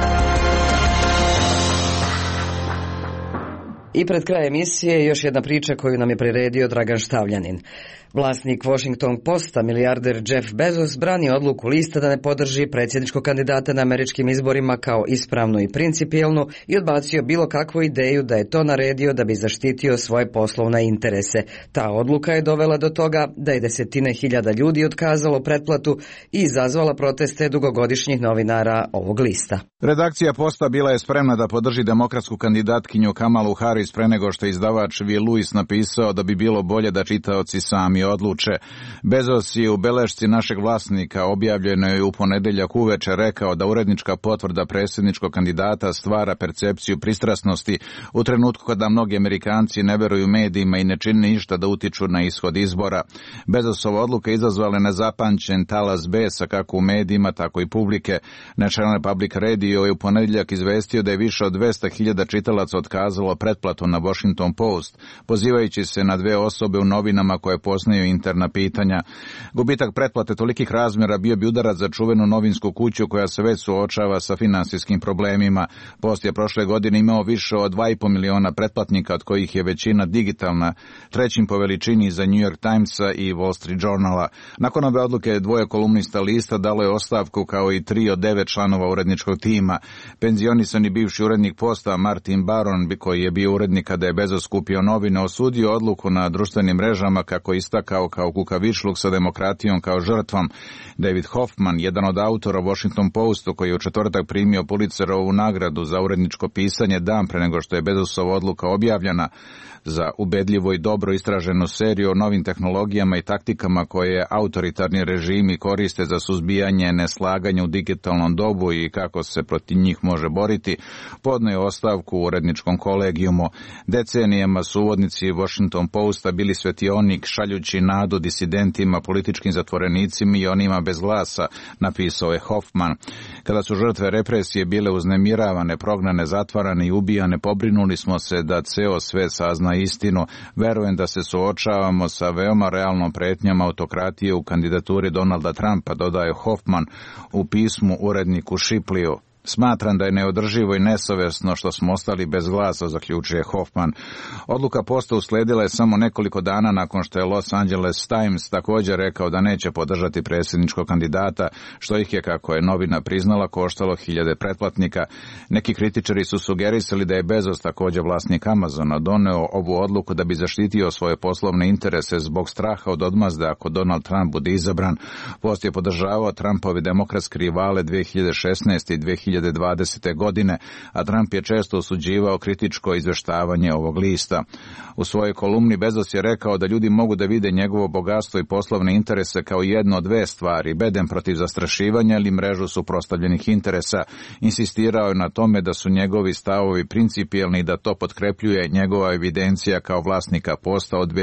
Speaker 1: I pred kraj emisije još jedna priča koju nam je priredio Dragan Štavljanin. Vlasnik Washington Posta, milijarder Jeff Bezos, brani odluku lista da ne podrži predsjedničkog kandidata na američkim izborima kao ispravnu i principijelnu i odbacio bilo kakvu ideju da je to naredio da bi zaštitio svoje poslovne interese. Ta odluka je dovela do toga da je desetine hiljada ljudi otkazalo pretplatu i izazvala proteste dugogodišnjih novinara ovog lista.
Speaker 5: Redakcija Posta bila je spremna da podrži demokratsku kandidatkinju Kamalu Harris pre nego što je izdavač Will Lewis napisao da bi bilo bolje da čitaoci sami odluče. Bezos je u belešci našeg vlasnika, objavljenoj u ponedeljak uveče, rekao da urednička potvrda predsjedničkog kandidata stvara percepciju pristrasnosti u trenutku kada mnogi Amerikanci ne veruju medijima i ne čine ništa da utiču na ishod izbora. Bezosova odluka izazvala nezapamćen talas besa kako u medijima, tako i publike. National Public Radio je u ponedeljak izvestio da je više od 200.000 čitalaca otkazalo pretplatu na Washington Post, pozivajući se na dve osobe u novinama koje poznaju interna pitanja. Gubitak pretplate tolikih razmjera bio bi udarac za čuvenu novinsku kuću koja se već suočava sa finansijskim problemima. Post je prošle godine imao više od 2,5 miliona pretplatnika, od kojih je većina digitalna, trećim po veličini za New York Timesa i Wall Street Journala. Nakon ove odluke dvoje kolumnista lista dalo je ostavku kao i 3 od 9 članova uredničkog tima. Penzionisani bivši urednik Posta Martin Baron, koji je bio urednik kada je Bezos kupio novine, osudio odluku na društvenim mrežama kako istakao kao kukavičluk sa demokratijom kao žrtvom. David Hoffman, jedan od autora Washington Postu, koji je u četvrtak primio Pulitzerovu nagradu za uredničko pisanje dan pre nego što je Bezosova odluka objavljena, za ubedljivo i dobro istraženu seriju o novim tehnologijama i taktikama koje autoritarni režimi koriste za suzbijanje neslaganja u digitalnom dobu i kako se protiv njih može boriti, podneo je ostavku u uredničkom kolegijumu. Decenijama su uvodnici Washington Posta bili svetionik, šaljući nadu disidentima, političkim zatvorenicima i onima bez glasa, napisao je Hoffman. Kada su žrtve represije bile uznemiravane, prognane, zatvarane i ubijane, pobrinuli smo se da ceo svet sazna istinu. Verujem da se suočavamo sa veoma realnom pretnjama autokratije u kandidaturi Donalda Trumpa, dodaje Hoffman u pismu uredniku Shipliju. Smatram da je neodrživo i nesavesno što smo ostali bez glasa, zaključuje Hoffman. Odluka Posta usledila je samo nekoliko dana nakon što je Los Angeles Times također rekao da neće podržati predsjedničkog kandidata, što ih je, kako je novina priznala, koštalo hiljade pretplatnika. Neki kritičari su sugerisali da je Bezos, također vlasnik Amazona, doneo ovu odluku da bi zaštitio svoje poslovne interese zbog straha od odmazde ako Donald Trump bude izabran. Post je podržavao Trumpove demokratske rivale 2016. i 2020. godine, a Trump je često osuđivao kritičko izveštavanje ovog lista. U svojoj kolumni Bezos je rekao da ljudi mogu da vide njegovo bogatstvo i poslovne interese kao jedno od dve stvari, bedem protiv zastrašivanja ili mrežu suprotstavljenih interesa. Insistirao je na tome da su njegovi stavovi principijelni i da to potkrepljuje njegova evidencija kao vlasnika Posta od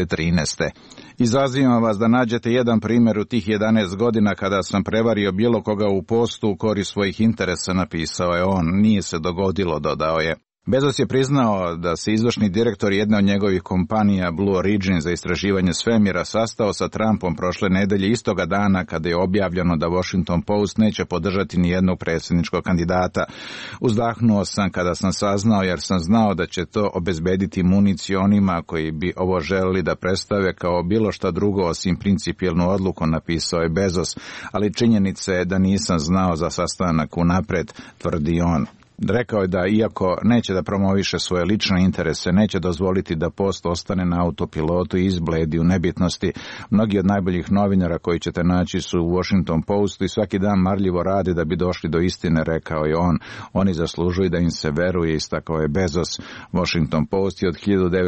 Speaker 5: 2013. Izazivam vas da nađete jedan primjer u tih 11 godina kada sam prevario bilo koga u Postu u korist svojih interesa, napisao je on. Nije se dogodilo, dodao je. Bezos je priznao da se izvršni direktor jedne od njegovih kompanija Blue Origin za istraživanje svemira sastao sa Trumpom prošle nedelje istoga dana kada je objavljeno da Washington Post neće podržati ni jednog predsjedničkog kandidata. Uzdahnuo sam kada sam saznao, jer sam znao da će to obezbediti municiju onima koji bi ovo želeli da predstave kao bilo šta drugo osim principijelnu odluku, napisao je Bezos, ali činjenica je da nisam znao za sastanak unapred, tvrdi on. Rekao je da iako neće da promoviše svoje lične interese, neće dozvoliti da Post ostane na autopilotu i izbledi u nebitnosti. Mnogi od najboljih novinara koji ćete naći su u Washington Postu i svaki dan marljivo rade da bi došli do istine, rekao je on. Oni zaslužuju da im se veruje, istakao je Bezos. Washington Post je od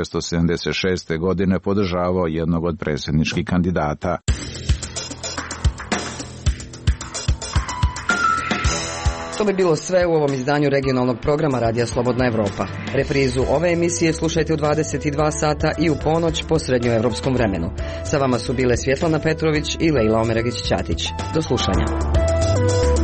Speaker 5: 1976. godine podržavao jednog od predsjedničkih kandidata.
Speaker 1: To bi bilo sve u ovom izdanju regionalnog programa Radija Slobodna Evropa. Reprizu ove emisije slušajte u 22 sata i u ponoć po srednjoevropskom vremenu. Sa vama su bile Svjetlana Petrović i Lejla Omeragić-Ćatić. Do slušanja.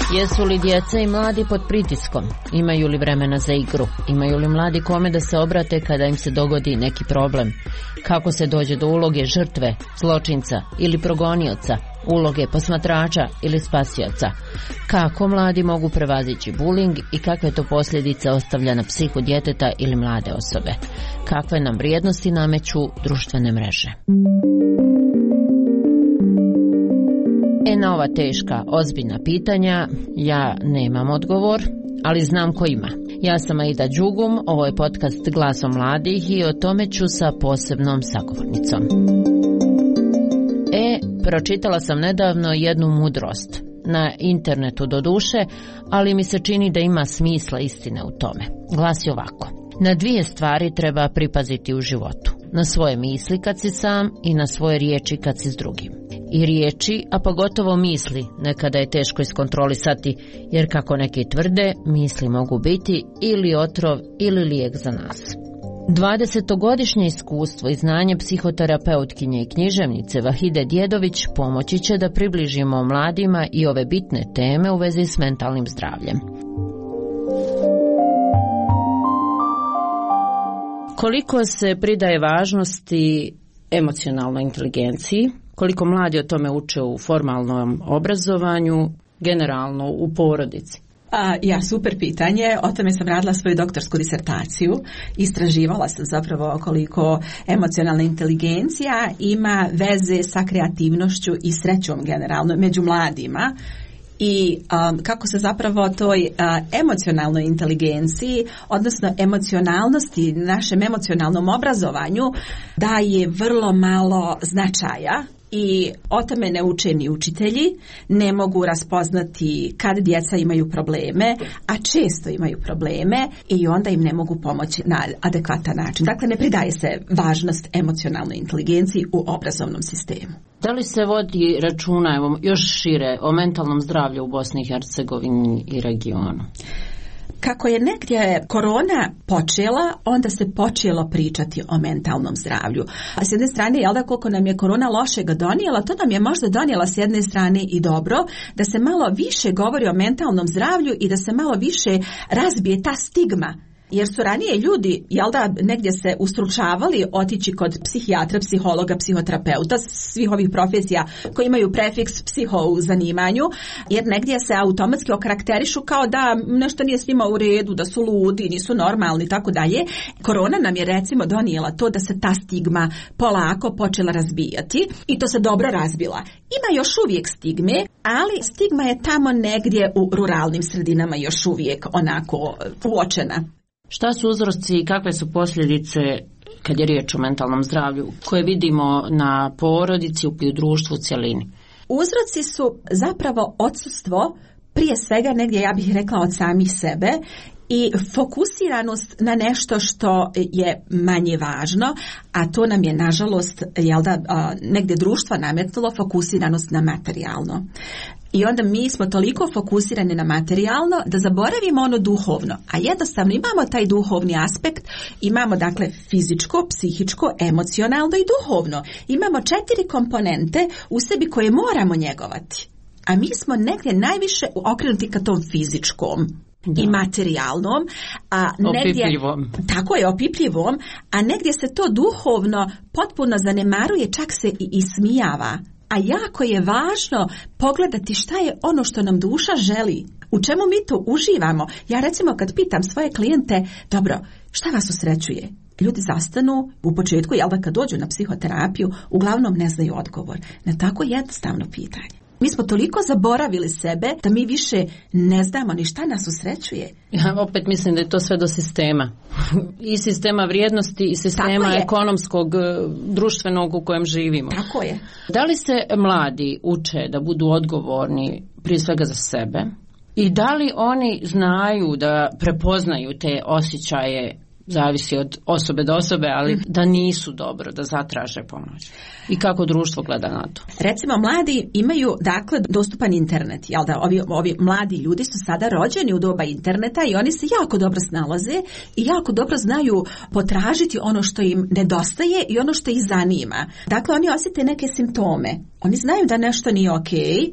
Speaker 7: Jesu li djeca i mladi pod pritiskom? Imaju li vremena za igru? Imaju li mladi kome da se obrate kada im se dogodi neki problem? Kako se dođe do uloge žrtve, zločinca ili progonioca, uloge posmatrača ili spasioca? Kako mladi mogu prevazići buling i kakve to posljedice ostavlja na psihu djeteta ili mlade osobe? Kakve nam vrijednosti nameću društvene mreže? Na ova teška, ozbiljna pitanja ja nemam odgovor, ali znam ko ima. Ja sam Aida Đugum, ovo je podcast Glasom mladih i o tome ću sa posebnom sagovornicom. Pročitala sam nedavno jednu mudrost. Na internetu doduše, ali mi se čini da ima smisla istine u tome. Glasi ovako: na 2 stvari treba pripaziti u životu. Na svoje misli kad si sam i na svoje riječi kad si s drugim. I riječi, a pogotovo misli, nekada je teško iskontrolisati, jer kako neki tvrde, misli mogu biti ili otrov ili lijek za nas. 20-godišnje iskustvo i znanje psihoterapeutkinje i književnice Vahide Djedović pomoći će da približimo mladima i ove bitne teme u vezi s mentalnim zdravljem. Koliko se pridaje važnosti emocionalnoj inteligenciji, koliko mladi o tome uče u formalnom obrazovanju, generalno u porodici?
Speaker 9: Super pitanje. O tome sam radila svoju doktorsku disertaciju. Istraživala sam zapravo koliko emocionalna inteligencija ima veze sa kreativnošću i srećom generalno među mladima. I kako se zapravo toj emocionalnoj inteligenciji, odnosno emocionalnosti, našem emocionalnom obrazovanju daje vrlo malo značaja. I o tome ne uče ni učitelji, ne mogu raspoznati kad djeca imaju probleme, a često imaju probleme i onda im ne mogu pomoći na adekvatan način. Dakle, ne pridaje se važnost emocionalnoj inteligenciji u obrazovnom sistemu.
Speaker 7: Da li se vodi računa, evo, još šire, o mentalnom zdravlju u Bosni i Hercegovini i regionu?
Speaker 9: Kako je negdje korona počela, onda se počelo pričati o mentalnom zdravlju. A s jedne strane, jel da, koliko nam je korona lošega donijela, to nam je možda donijela s jedne strane i dobro, da se malo više govori o mentalnom zdravlju i da se malo više razbije ta stigma. Jer su ranije ljudi, jel da, negdje se ustručavali otići kod psihijatra, psihologa, psihoterapeuta, svih ovih profesija koji imaju prefiks psiho u zanimanju, jer negdje se automatski okarakterišu kao da nešto nije s njima u redu, da su ludi, nisu normalni i tako dalje. Korona nam je recimo donijela to da se ta stigma polako počela razbijati i to se dobro razbila. Ima još uvijek stigme, ali stigma je tamo negdje u ruralnim sredinama još uvijek onako uočena.
Speaker 7: Šta su uzroci i kakve su posljedice kad je riječ o mentalnom zdravlju koje vidimo na porodici i u društvu u cjelini?
Speaker 9: Uzroci su zapravo odsustvo, prije svega negdje ja bih rekla od samih sebe, i fokusiranost na nešto što je manje važno, a to nam je nažalost negdje društva nametnulo fokusiranost na materijalno. I onda mi smo toliko fokusirani na materijalno da zaboravimo ono duhovno, a jednostavno imamo taj duhovni aspekt, imamo dakle fizičko, psihičko, emocionalno i duhovno. Imamo 4 komponente u sebi koje moramo njegovati, a mi smo negdje najviše okrenuti ka tom fizičkom. Da. I materijalnom, a negdje, tako je, opipljivom, a negdje se to duhovno potpuno zanemaruje, čak se i ismijava. A jako je važno pogledati šta je ono što nam duša želi, u čemu mi to uživamo. Ja recimo kad pitam svoje klijente, dobro, šta vas usrećuje? Ljudi zastanu u početku, jel da kad dođu na psihoterapiju, uglavnom ne znaju odgovor na tako jednostavno pitanje. Mi smo toliko zaboravili sebe da mi više ne znamo ni šta nas usrećuje.
Speaker 7: Ja opet mislim da je to sve do sistema. I sistema vrijednosti i sistema ekonomskog, društvenog u kojem živimo.
Speaker 9: Tako je.
Speaker 7: Da li se mladi uče da budu odgovorni prije svega za sebe? I da li oni znaju da prepoznaju te osjećaje, zavisi od osobe do osobe, ali da nisu dobro, da zatraže pomoć? I kako društvo gleda na to?
Speaker 9: Recimo, mladi imaju, dakle, dostupan internet. Jel da, ovi mladi ljudi su sada rođeni u doba interneta i oni se jako dobro snalaze i jako dobro znaju potražiti ono što im nedostaje i ono što ih zanima. Dakle, oni osjete neke simptome. Oni znaju da nešto nije okej,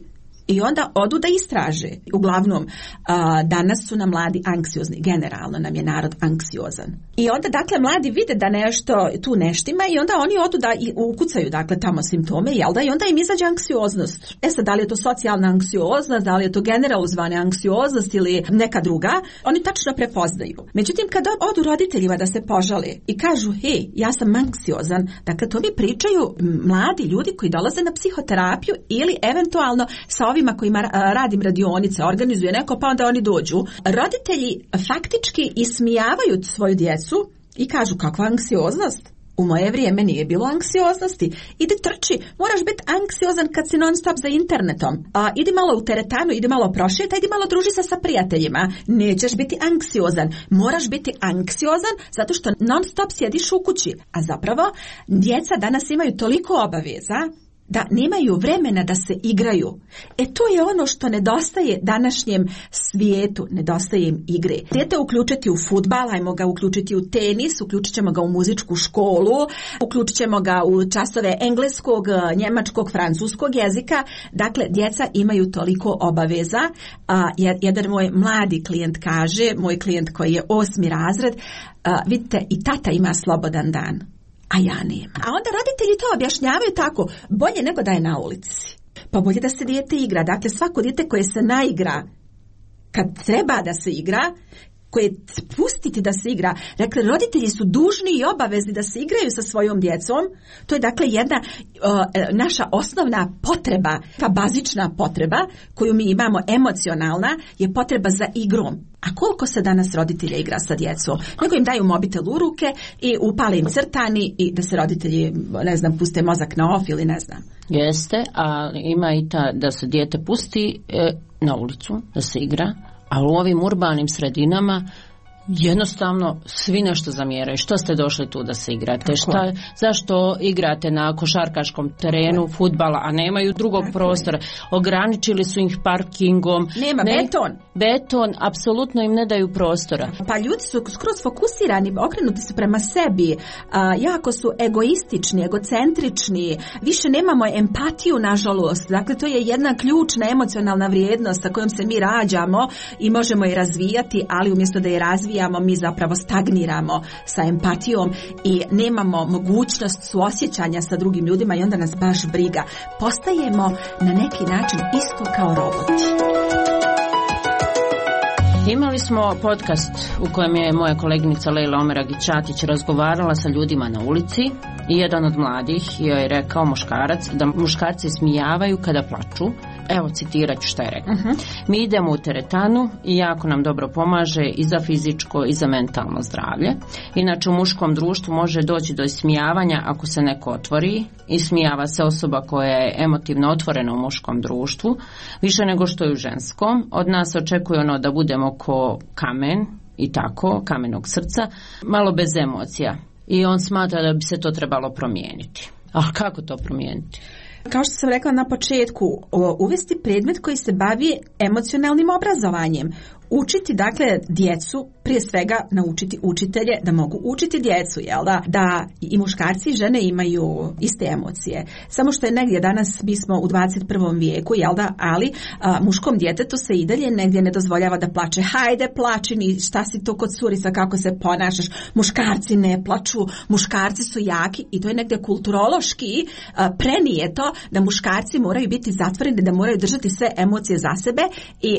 Speaker 9: I onda odu da istraže. Uglavnom, danas su nam mladi anksiozni, generalno nam je narod anksiozan. I onda, dakle, mladi vide da nešto tu neštima i onda oni odu da ukucaju, dakle, tamo simptome, jel da? I onda im izađe anksioznost. Sad, da li je to socijalna anksioznost, da li je to generalno zvane anksioznost ili neka druga, oni tačno prepoznaju. Međutim, kad odu roditeljima da se požale i kažu, hej, ja sam anksiozan, dakle, to mi pričaju mladi ljudi koji dolaze na psihoterapiju ili eventualno sa ovima kojima radim radionice, organizuje neko, pa onda oni dođu. Roditelji faktički ismijavaju svoju djecu i kažu, kakva anksioznost? U moje vrijeme nije bilo anksioznosti. Idi trči, moraš biti anksiozan kad si non stop za internetom. Idi malo u teretanu, idi malo prošeta, idi malo druži se sa prijateljima. Nećeš biti anksiozan. Moraš biti anksiozan zato što non stop sjediš u kući. A zapravo, djeca danas imaju toliko obaveza da nemaju vremena da se igraju. To je ono što nedostaje današnjem svijetu, nedostaje im igre. Dijete uključiti u fudbal, ajmo ga uključiti u tenis, uključit ćemo ga u muzičku školu, uključit ćemo ga u časove engleskog, njemačkog, francuskog jezika. Dakle, djeca imaju toliko obaveza. Jedan moj mladi klijent kaže, moj klijent koji je 8. razred, vidite, i tata ima slobodan dan, a ja nemam. A onda roditelji to objašnjavaju tako, bolje nego da je na ulici. Pa bolje da se dijete igra. Dakle, svako dijete koje se naigra kad treba da se igra, koje pustiti da se igra. Dakle, roditelji su dužni i obavezni da se igraju sa svojom djecom. To je, dakle, jedna naša osnovna potreba, ta bazična potreba koju mi imamo, emocionalna, je potreba za igrom. A koliko se danas roditelja igra sa djecom? Nego im daju mobitel u ruke i upale im crtani i da se roditelji, ne znam, puste mozak na off ili ne znam.
Speaker 7: Jeste, a ima i ta da se dijete pusti na ulicu, da se igra, ali u ovim urbanim sredinama jednostavno svi nešto zamjeraju. Što ste došli tu da se igrate? Zašto igrate na košarkaškom terenu fudbala, a nemaju drugog prostora? Ograničili su ih parkingom.
Speaker 9: Nema
Speaker 7: beton, apsolutno im ne daju prostora.
Speaker 9: Pa ljudi su skroz fokusirani, okrenuti su prema sebi, jako su egoistični, egocentrični, više nemamo empatiju, nažalost. Dakle, to je jedna ključna emocionalna vrijednost sa kojom se mi rađamo i možemo je razvijati, ali umjesto da je razvijamo, mi zapravo stagniramo sa empatijom i nemamo mogućnost suosjećanja sa drugim ljudima i onda nas baš briga. Postajemo na neki način isto kao roboti.
Speaker 7: Imali smo podcast u kojem je moja koleginica Lejla Omeragić-Ćatić razgovarala sa ljudima na ulici i jedan od mladih joj je rekao, muškarac, da muškarci smijavaju kada plaču. Evo, citirat ću šta je rekao. Mi idemo u teretanu i jako nam dobro pomaže i za fizičko i za mentalno zdravlje. Inače, u muškom društvu može doći do ismijavanja ako se neko otvori. Ismijava se osoba koja je emotivno otvorena u muškom društvu, više nego što je u ženskom. Od nas očekuje ono da budemo ko kamen i tako, kamenog srca, malo bez emocija. I on smatra da bi se to trebalo promijeniti. A kako to promijeniti?
Speaker 9: Kao što sam rekla na početku, uvesti predmet koji se bavi emocionalnim obrazovanjem. Učiti, dakle, djecu, prije svega naučiti učitelje da mogu učiti djecu, jel da? Da i muškarci i žene imaju iste emocije. Samo što je negdje danas, mi smo u 21. vijeku, jel da? Ali muškom djetetu se i dalje negdje ne dozvoljava da plače. Hajde, plačini, šta si to kod curica, kako se ponašaš? Muškarci ne plaču, muškarci su jaki i to je negdje kulturološki prenijeto da muškarci moraju biti zatvoreni, da moraju držati sve emocije za sebe i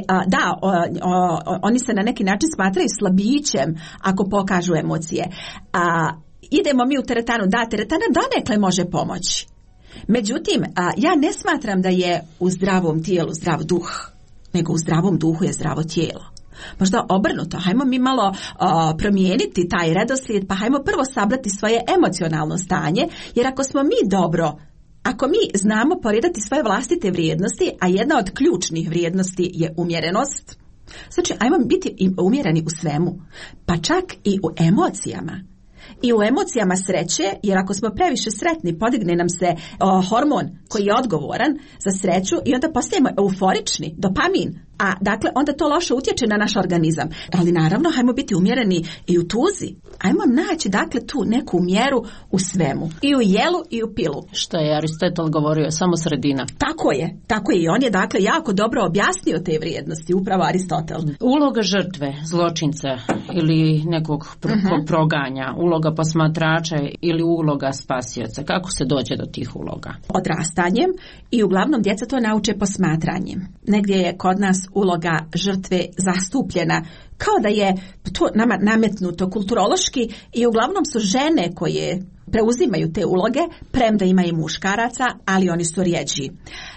Speaker 9: oni se na neki način smatraju slabićem ako pokažu emocije. Idemo mi u teretanu, da, teretana donekle može pomoći. Međutim, ja ne smatram da je u zdravom tijelu zdrav duh, nego u zdravom duhu je zdravo tijelo. Možda obrnuto, hajmo mi malo promijeniti taj redoslijed, pa hajmo prvo sabrati svoje emocionalno stanje, jer ako smo mi dobro, ako mi znamo poredati svoje vlastite vrijednosti, a jedna od ključnih vrijednosti je umjerenost, znači ajmo biti umjereni u svemu, pa čak i u emocijama. I u emocijama sreće, jer ako smo previše sretni, podigne nam se hormon koji je odgovoran za sreću i onda postajemo euforični, dopamin. A dakle, onda to loše utječe na naš organizam. Ali naravno, hajmo biti umjereni i u tuzi. Hajmo naći, dakle, tu neku mjeru u svemu. I u jelu i u pilu.
Speaker 7: Što je Aristotel govorio, samo sredina.
Speaker 9: Tako je. I on je, dakle, jako dobro objasnio te vrijednosti, upravo Aristotel.
Speaker 7: Uloga žrtve, zločinca ili nekog proganja, uloga posmatrača ili uloga spasioca. Kako se dođe do tih uloga?
Speaker 9: Odrastanjem i uglavnom djeca to nauče posmatranjem. Negdje je kod nas uloga žrtve zastupljena kao da je to nama nametnuto kulturološki i uglavnom su žene koje preuzimaju te uloge, premda ima i muškaraca, ali oni su rjeđi.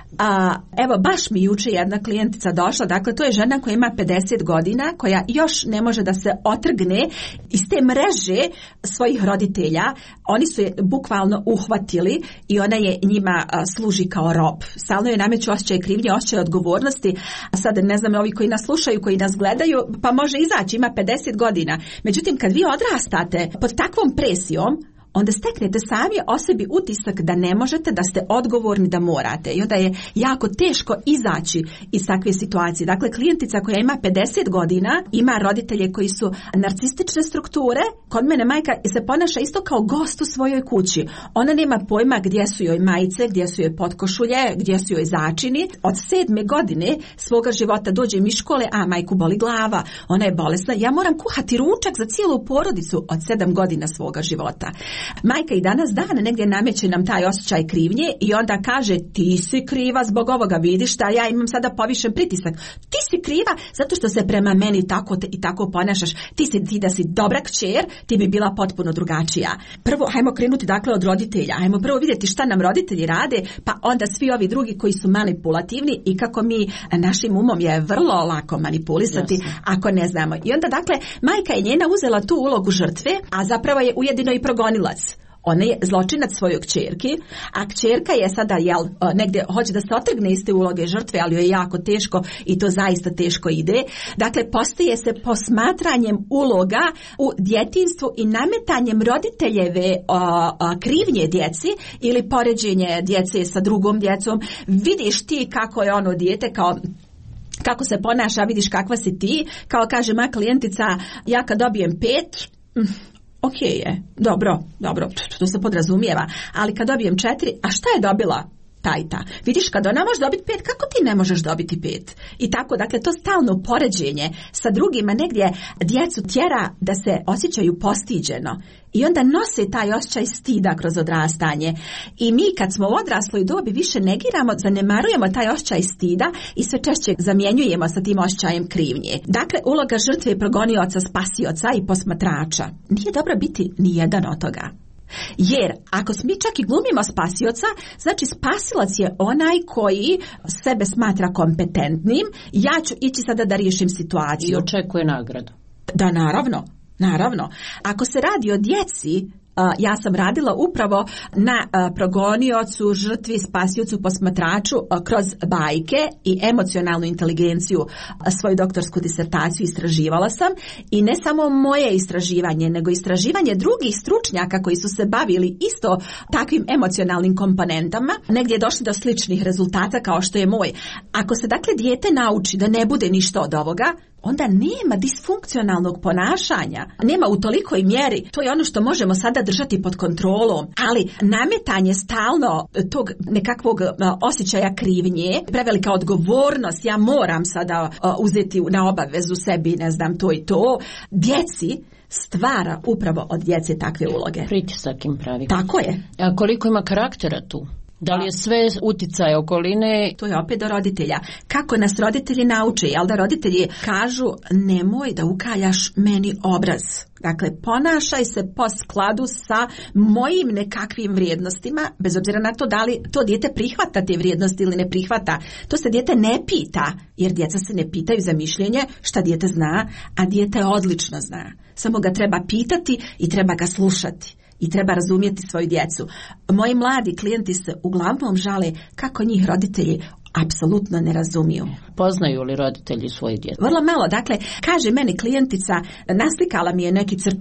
Speaker 9: Evo, baš mi juče jedna klijentica došla, dakle to je žena koja ima 50 godina, koja još ne može da se otrgne iz te mreže svojih roditelja. Oni su je bukvalno uhvatili i ona je njima služi kao rob. Stalno je nameću osjećaj krivnje, osjećaj odgovornosti. A sad ne znam, ovi koji nas slušaju, koji nas gledaju, pa može izaći, ima 50 godina. Međutim, kad vi odrastate pod takvom presijom, onda steknete sami o sebi utisak da ne možete, da ste odgovorni, da morate. I onda je jako teško izaći iz takve situacije. Dakle, klijentica koja ima 50 godina, ima roditelje koji su narcistične strukture. Kod mene majka se ponaša isto kao gost u svojoj kući. Ona nema pojma gdje su joj majice, gdje su joj potkošulje, gdje su joj začini. Od 7. godine svoga života dođe mi škole, a majku boli glava, ona je bolesna. Ja moram kuhati ručak za cijelu porodicu od 7 godina svoga života. Majka i danas dana negdje nameće nam taj osjećaj krivnje i onda kaže ti si kriva zbog ovoga, vidiš da ja imam sada povišen pritisak. Ti si kriva zato što se prema meni tako i tako ponašaš. Ti da si dobra kćer, ti bi bila potpuno drugačija. Prvo, hajmo krenuti dakle od roditelja. Hajmo prvo vidjeti šta nam roditelji rade, pa onda svi ovi drugi koji su manipulativni i kako mi našim umom je vrlo lako manipulisati ako ne znamo. I onda dakle, majka je njena uzela tu ulogu žrtve, a zapravo je ujedino i progonilac. Ona je zločinac svojoj kćerki, a kćerka je sada negdje hoće da se otrgne iz te uloge žrtve, ali joj je jako teško i to zaista teško ide. Dakle, postaje se posmatranjem uloga u djetinjstvu i nametanjem roditeljeve krivnje djeci ili poređenje djece sa drugom djecom. Vidiš ti kako je ono dijete, kako se ponaša, vidiš kakva si ti. Kao kaže moja klijentica, ja kad dobijem 5... ok je, dobro, to se podrazumijeva, ali kad dobijem 4, a šta je dobila ta i ta? Vidiš, kad ona može dobiti 5, kako ti ne možeš dobiti 5? I tako, dakle, to stalno poređenje sa drugima negdje djecu tjera da se osjećaju postiđeno. I onda nose taj osjećaj stida kroz odrastanje. I mi kad smo u odrasloj dobi više negiramo, zanemarujemo taj osjećaj stida i sve češće zamjenjujemo sa tim osjećajem krivnje. Dakle, uloga žrtve, progonioca, spasioca i posmatrača. Nije dobro biti ni jedan od toga. Jer ako mi čak i glumimo spasioca, znači spasilac je onaj koji sebe smatra kompetentnim, ja ću ići sada da riješim situaciju.
Speaker 7: I očekuje nagradu.
Speaker 9: Da, naravno. Ako se radi o djeci, ja sam radila upravo na progoniocu, žrtvi, spasiocu, posmatraču kroz bajke i emocionalnu inteligenciju. Svoju doktorsku disertaciju istraživala sam i ne samo moje istraživanje, nego istraživanje drugih stručnjaka koji su se bavili isto takvim emocionalnim komponentama. Negdje je došlo do sličnih rezultata kao što je moj. Ako se dakle dijete nauči da ne bude ništa od ovoga, onda nema disfunkcionalnog ponašanja. Nema u tolikoj mjeri. To je ono što možemo sada držati pod kontrolom. Ali nametanje stalno tog nekakvog osjećaja krivnje, prevelika odgovornost, ja moram sada uzeti na obavezu sebi, ne znam, to i to, djeci stvara upravo od djece takve uloge.
Speaker 7: Pritisak im pravi.
Speaker 9: Tako je.
Speaker 7: A koliko ima karaktera tu? Da li je sve utjecaj okoline?
Speaker 9: To je opet do roditelja. Kako nas roditelji nauče, jel da roditelji kažu nemoj da ukaljaš meni obraz. Dakle, ponašaj se po skladu sa mojim nekakvim vrijednostima, bez obzira na to da li to dijete prihvata te vrijednosti ili ne prihvata. To se dijete ne pita, jer djeca se ne pitaju za mišljenje šta dijete zna, a dijete odlično zna. Samo ga treba pitati i treba ga slušati. I treba razumjeti svoju djecu. Moji mladi klijenti se uglavnom žale kako njih roditelji apsolutno ne razumiju.
Speaker 7: Poznaju li roditelji svoje djece?
Speaker 9: Vrlo malo. Dakle, kaže meni klijentica, naslikala mi je neki crtež.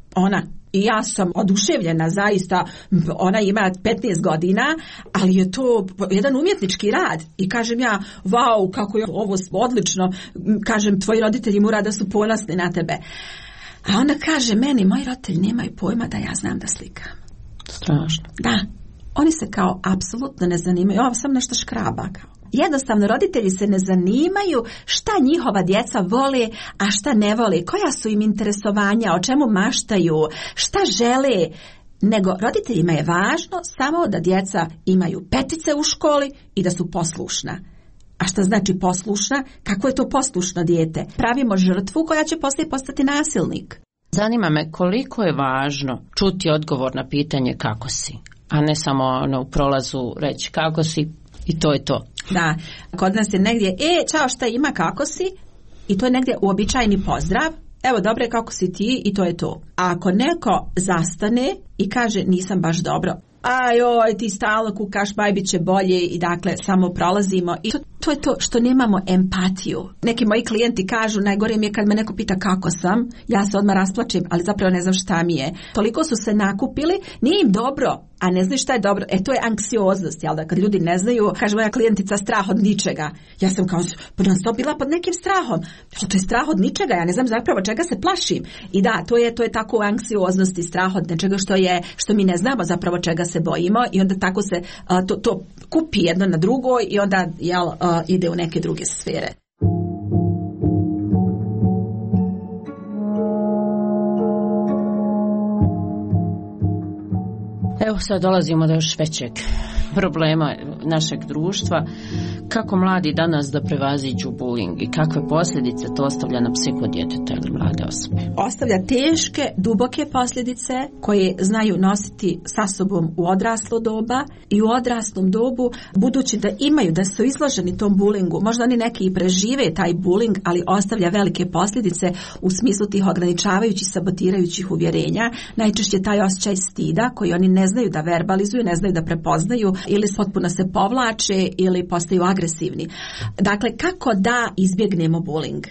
Speaker 9: I ja sam oduševljena, zaista, ona ima 15 godina, ali je to jedan umjetnički rad. I kažem ja, vau, kako je ovo odlično, kažem, tvoji roditelji mora da su ponosni na tebe. A ona kaže meni, moji roditelji nemaju pojma da ja znam da slikam.
Speaker 7: Strašno.
Speaker 9: Da, oni se kao apsolutno ne zanimaju, ovo sam nešto škraba kao. Jednostavno, roditelji se ne zanimaju šta njihova djeca vole, a šta ne vole, koja su im interesovanja, o čemu maštaju, šta žele, nego roditeljima je važno samo da djeca imaju petice u školi i da su poslušna. A šta znači poslušna? Kako je to poslušno dijete? Pravimo žrtvu koja će poslije postati nasilnik.
Speaker 7: Zanima me koliko je važno čuti odgovor na pitanje kako si, a ne samo u prolazu reći kako si i to je to.
Speaker 9: Da, kod nas je negdje, čao, šta ima, kako si? I to je negdje uobičajeni pozdrav. Evo, dobro je, kako si ti? I to je to. A ako neko zastane i kaže nisam baš dobro, ajoj, ti stalno kukaš, bit će bolje, i dakle samo prolazimo. I to je to što nemamo empatiju. Neki moji klijenti kažu, najgore mi je kad me neko pita kako sam, ja se odmah rasplačem, ali zapravo ne znam šta mi je. Toliko su se nakupili, nije im dobro, a ne znaju šta je dobro. To je anksioznost, jel da? Kad ljudi ne znaju, kaže moja klijentica, strah od ničega. Ja sam kao, bila pod nekim strahom. To je strah od ničega, ja ne znam zapravo čega se plašim. I da, to je tako anksioznost i strah od nečega što mi ne znamo zapravo čega se bojimo, i onda tako se to kupi jedno na drugo i onda ide u neke druge sfere.
Speaker 7: Evo sad dolazimo do još većeg problema našeg društva. Kako mladi danas da prevaziđu bullying i kakve posljedice to ostavlja na psihu djeteta ili mlade osobe?
Speaker 9: Ostavlja teške, duboke posljedice koje znaju nositi sa sobom u odraslo doba, i u odraslom dobu, budući da su izloženi tom bullyingu, možda oni neki i prežive taj bullying, ali ostavlja velike posljedice u smislu tih ograničavajućih, sabotirajućih uvjerenja. Najčešće taj osjećaj stida koji oni ne znaju da verbalizuju, ne znaju da prepoznaju, ili potpuno se povlače ili postaju agresivni. Dakle, kako da izbjegnemo bullying?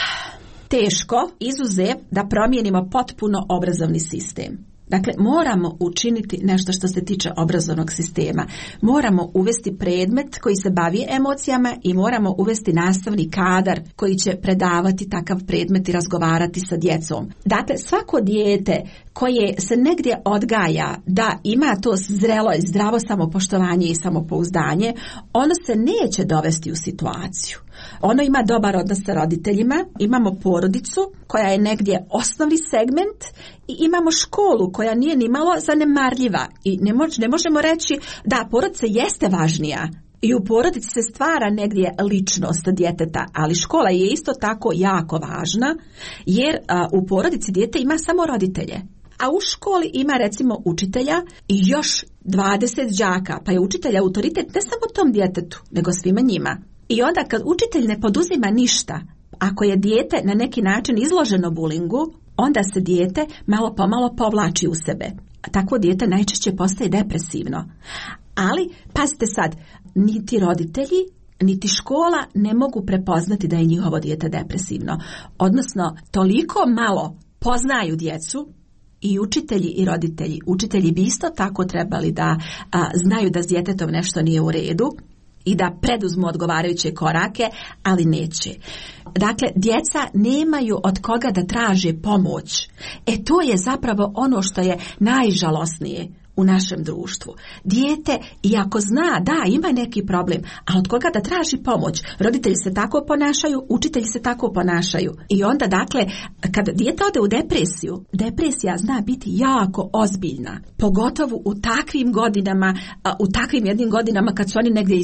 Speaker 9: Teško, izuzev da promijenimo potpuno obrazovni sistem. Dakle, moramo učiniti nešto što se tiče obrazovnog sistema. Moramo uvesti predmet koji se bavi emocijama i moramo uvesti nastavni kadar koji će predavati takav predmet i razgovarati sa djecom. Dakle, svako dijete koje se negdje odgaja da ima to zrelo i zdravo samopoštovanje i samopouzdanje, ono se neće dovesti u situaciju. Ono ima dobar odnos sa roditeljima, imamo porodicu koja je negdje osnovni segment i imamo školu koja nije nimalo zanemarljiva. I ne možemo reći da porodica jeste važnija. I u porodici se stvara negdje ličnost djeteta, ali škola je isto tako jako važna, jer u porodici dijete ima samo roditelje. A u školi ima recimo učitelja i još 20 đaka, pa je učitelj autoritet ne samo tom djetetu, nego svima njima. I onda kad učitelj ne poduzima ništa, ako je dijete na neki način izloženo bullyingu, onda se dijete malo pomalo povlači u sebe. Takvo dijete najčešće postaje depresivno. Ali, pazite sad, niti roditelji, niti škola ne mogu prepoznati da je njihovo dijete depresivno. Odnosno, toliko malo poznaju djecu, i učitelji i roditelji. Učitelji bi isto tako trebali da znaju da s djetetom nešto nije u redu i da preduzmu odgovarajuće korake, ali neće. Dakle, djeca nemaju od koga da traže pomoć. To je zapravo ono što je najžalosnije u našem društvu. Dijete, iako zna da ima neki problem, a od koga da traži pomoć? Roditelji se tako ponašaju, učitelji se tako ponašaju. I onda, dakle, kad dijete ode u depresiju, depresija zna biti jako ozbiljna. Pogotovo u takvim godinama, u takvim jednim godinama kad su oni negdje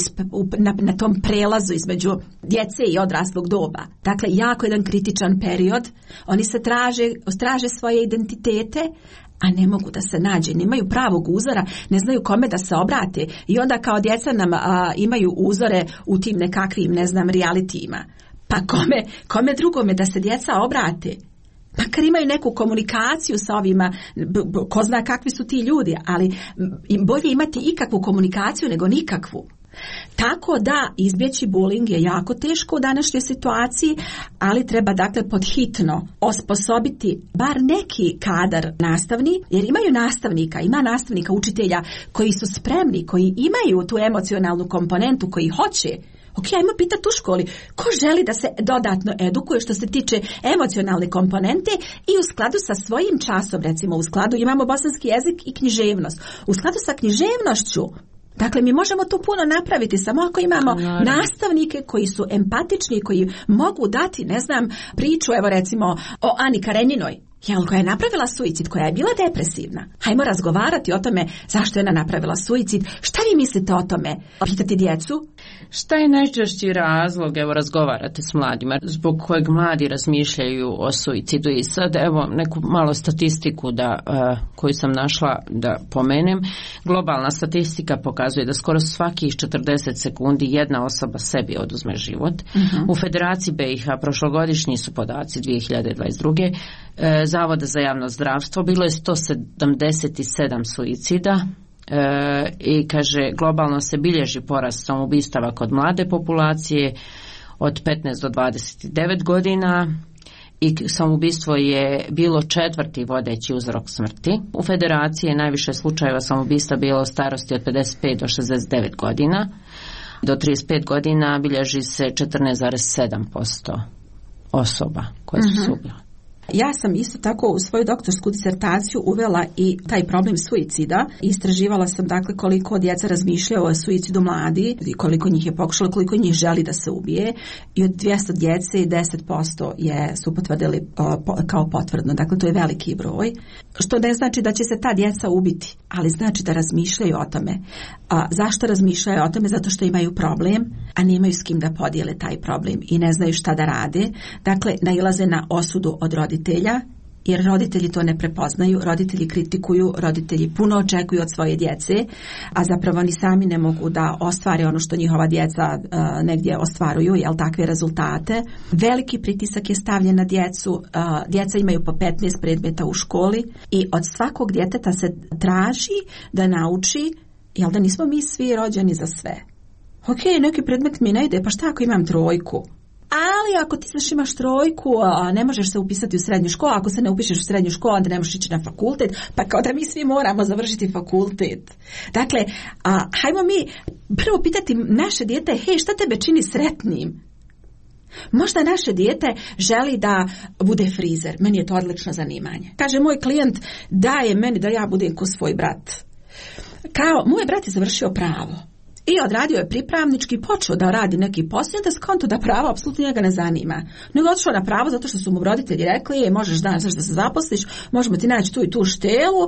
Speaker 9: na tom prelazu između djece i odraslog doba. Dakle, jako jedan kritičan period. Oni se traže svoje identitete, a ne mogu da se nađe, nemaju pravog uzora, ne znaju kome da se obrate, i onda kao djeca nam imaju uzore u tim nekakvim, realitijima. Pa kome drugome da se djeca obrate? Makar imaju neku komunikaciju sa ovima, ko zna kakvi su ti ljudi, ali im bolje imati ikakvu komunikaciju nego nikakvu. Tako da izbjeći bullying je jako teško u današnjoj situaciji, ali treba dakle podhitno osposobiti bar neki kadar nastavni, jer ima nastavnika, učitelja koji su spremni, koji imaju tu emocionalnu komponentu, koji hoće. Ok, ajmo pitati u školi ko želi da se dodatno edukuje što se tiče emocionalne komponente i u skladu sa svojim časom, recimo u skladu imamo bosanski jezik i književnost. U skladu sa književnošću, dakle mi možemo tu puno napraviti samo ako imamo nastavnike koji su empatični, koji mogu dati, ne znam, priču, evo recimo o Ani Karenjinoj, koja je napravila suicid, koja je bila depresivna. Hajmo razgovarati o tome zašto je ona napravila suicid. Šta vi mislite o tome? Pitati djecu?
Speaker 3: Šta je najčešći razlog, evo razgovarate s mladima, zbog kojeg mladi razmišljaju o suicidu? I sad evo neku malo statistiku koju sam našla da pomenem. Globalna statistika pokazuje da skoro svakih 40 sekundi jedna osoba sebi oduzme život. U Federaciji BiH prošlogodišnji su podaci 2022. Zavoda za javno zdravstvo bilo je 177 suicida i kaže globalno se bilježi porast samoubistava kod mlade populacije od 15 do 29 godina i samoubistvo je bilo 4. vodeći uzrok smrti. U Federaciji je najviše slučajeva samoubistva bilo u starosti od 55 do 69 godina. Do 35 godina bilježi se 14,7% osoba koje su se ubile.
Speaker 9: Ja sam isto tako u svoju doktorsku disertaciju uvela i taj problem suicida. Istraživala sam dakle koliko djeca razmišljaju o suicidu mladi, koliko njih je pokušalo, koliko njih želi da se ubije i od 200 djece 10% su potvrdili kao potvrdno. Dakle, to je veliki broj. Što ne znači da će se ta djeca ubiti, ali znači da razmišljaju o tome. Zašto razmišljaju o tome? Zato što imaju problem, a nemaju s kim da podijele taj problem i ne znaju šta da rade. Dakle, nailaze na osudu od roditelja, jer roditelji to ne prepoznaju, roditelji kritikuju, roditelji puno očekuju od svoje djece, a zapravo ni sami ne mogu da ostvare ono što njihova djeca negdje ostvaruju, jel, takve rezultate. Veliki pritisak je stavljen na djecu, djeca imaju po 15 predmeta u školi i od svakog djeteta se traži da nauči, jel, da nismo mi svi rođeni za sve. Ok, neki predmet mi ne ide, pa šta ako imam 3? Ali ako ti znaš imaš 3, ne možeš se upisati u srednju školu, ako se ne upišeš u srednju školu, onda ne možeš ići na fakultet, pa kao da mi svi moramo završiti fakultet. Dakle, hajmo mi prvo pitati naše dijete, hej, šta tebe čini sretnim? Možda naše dijete želi da bude frizer, meni je to odlično zanimanje. Kaže moj klijent, daje meni da ja budem ko svoj brat. Kao, moj brat je završio pravo. I odradio je pripravnički, počeo da radi neki posao, da skonto da pravo apsolutno njega ne zanima. Nego otišao na pravo zato što su mu roditelji rekli, možeš danas da se zaposliš, možemo ti naći tu i tu štelu,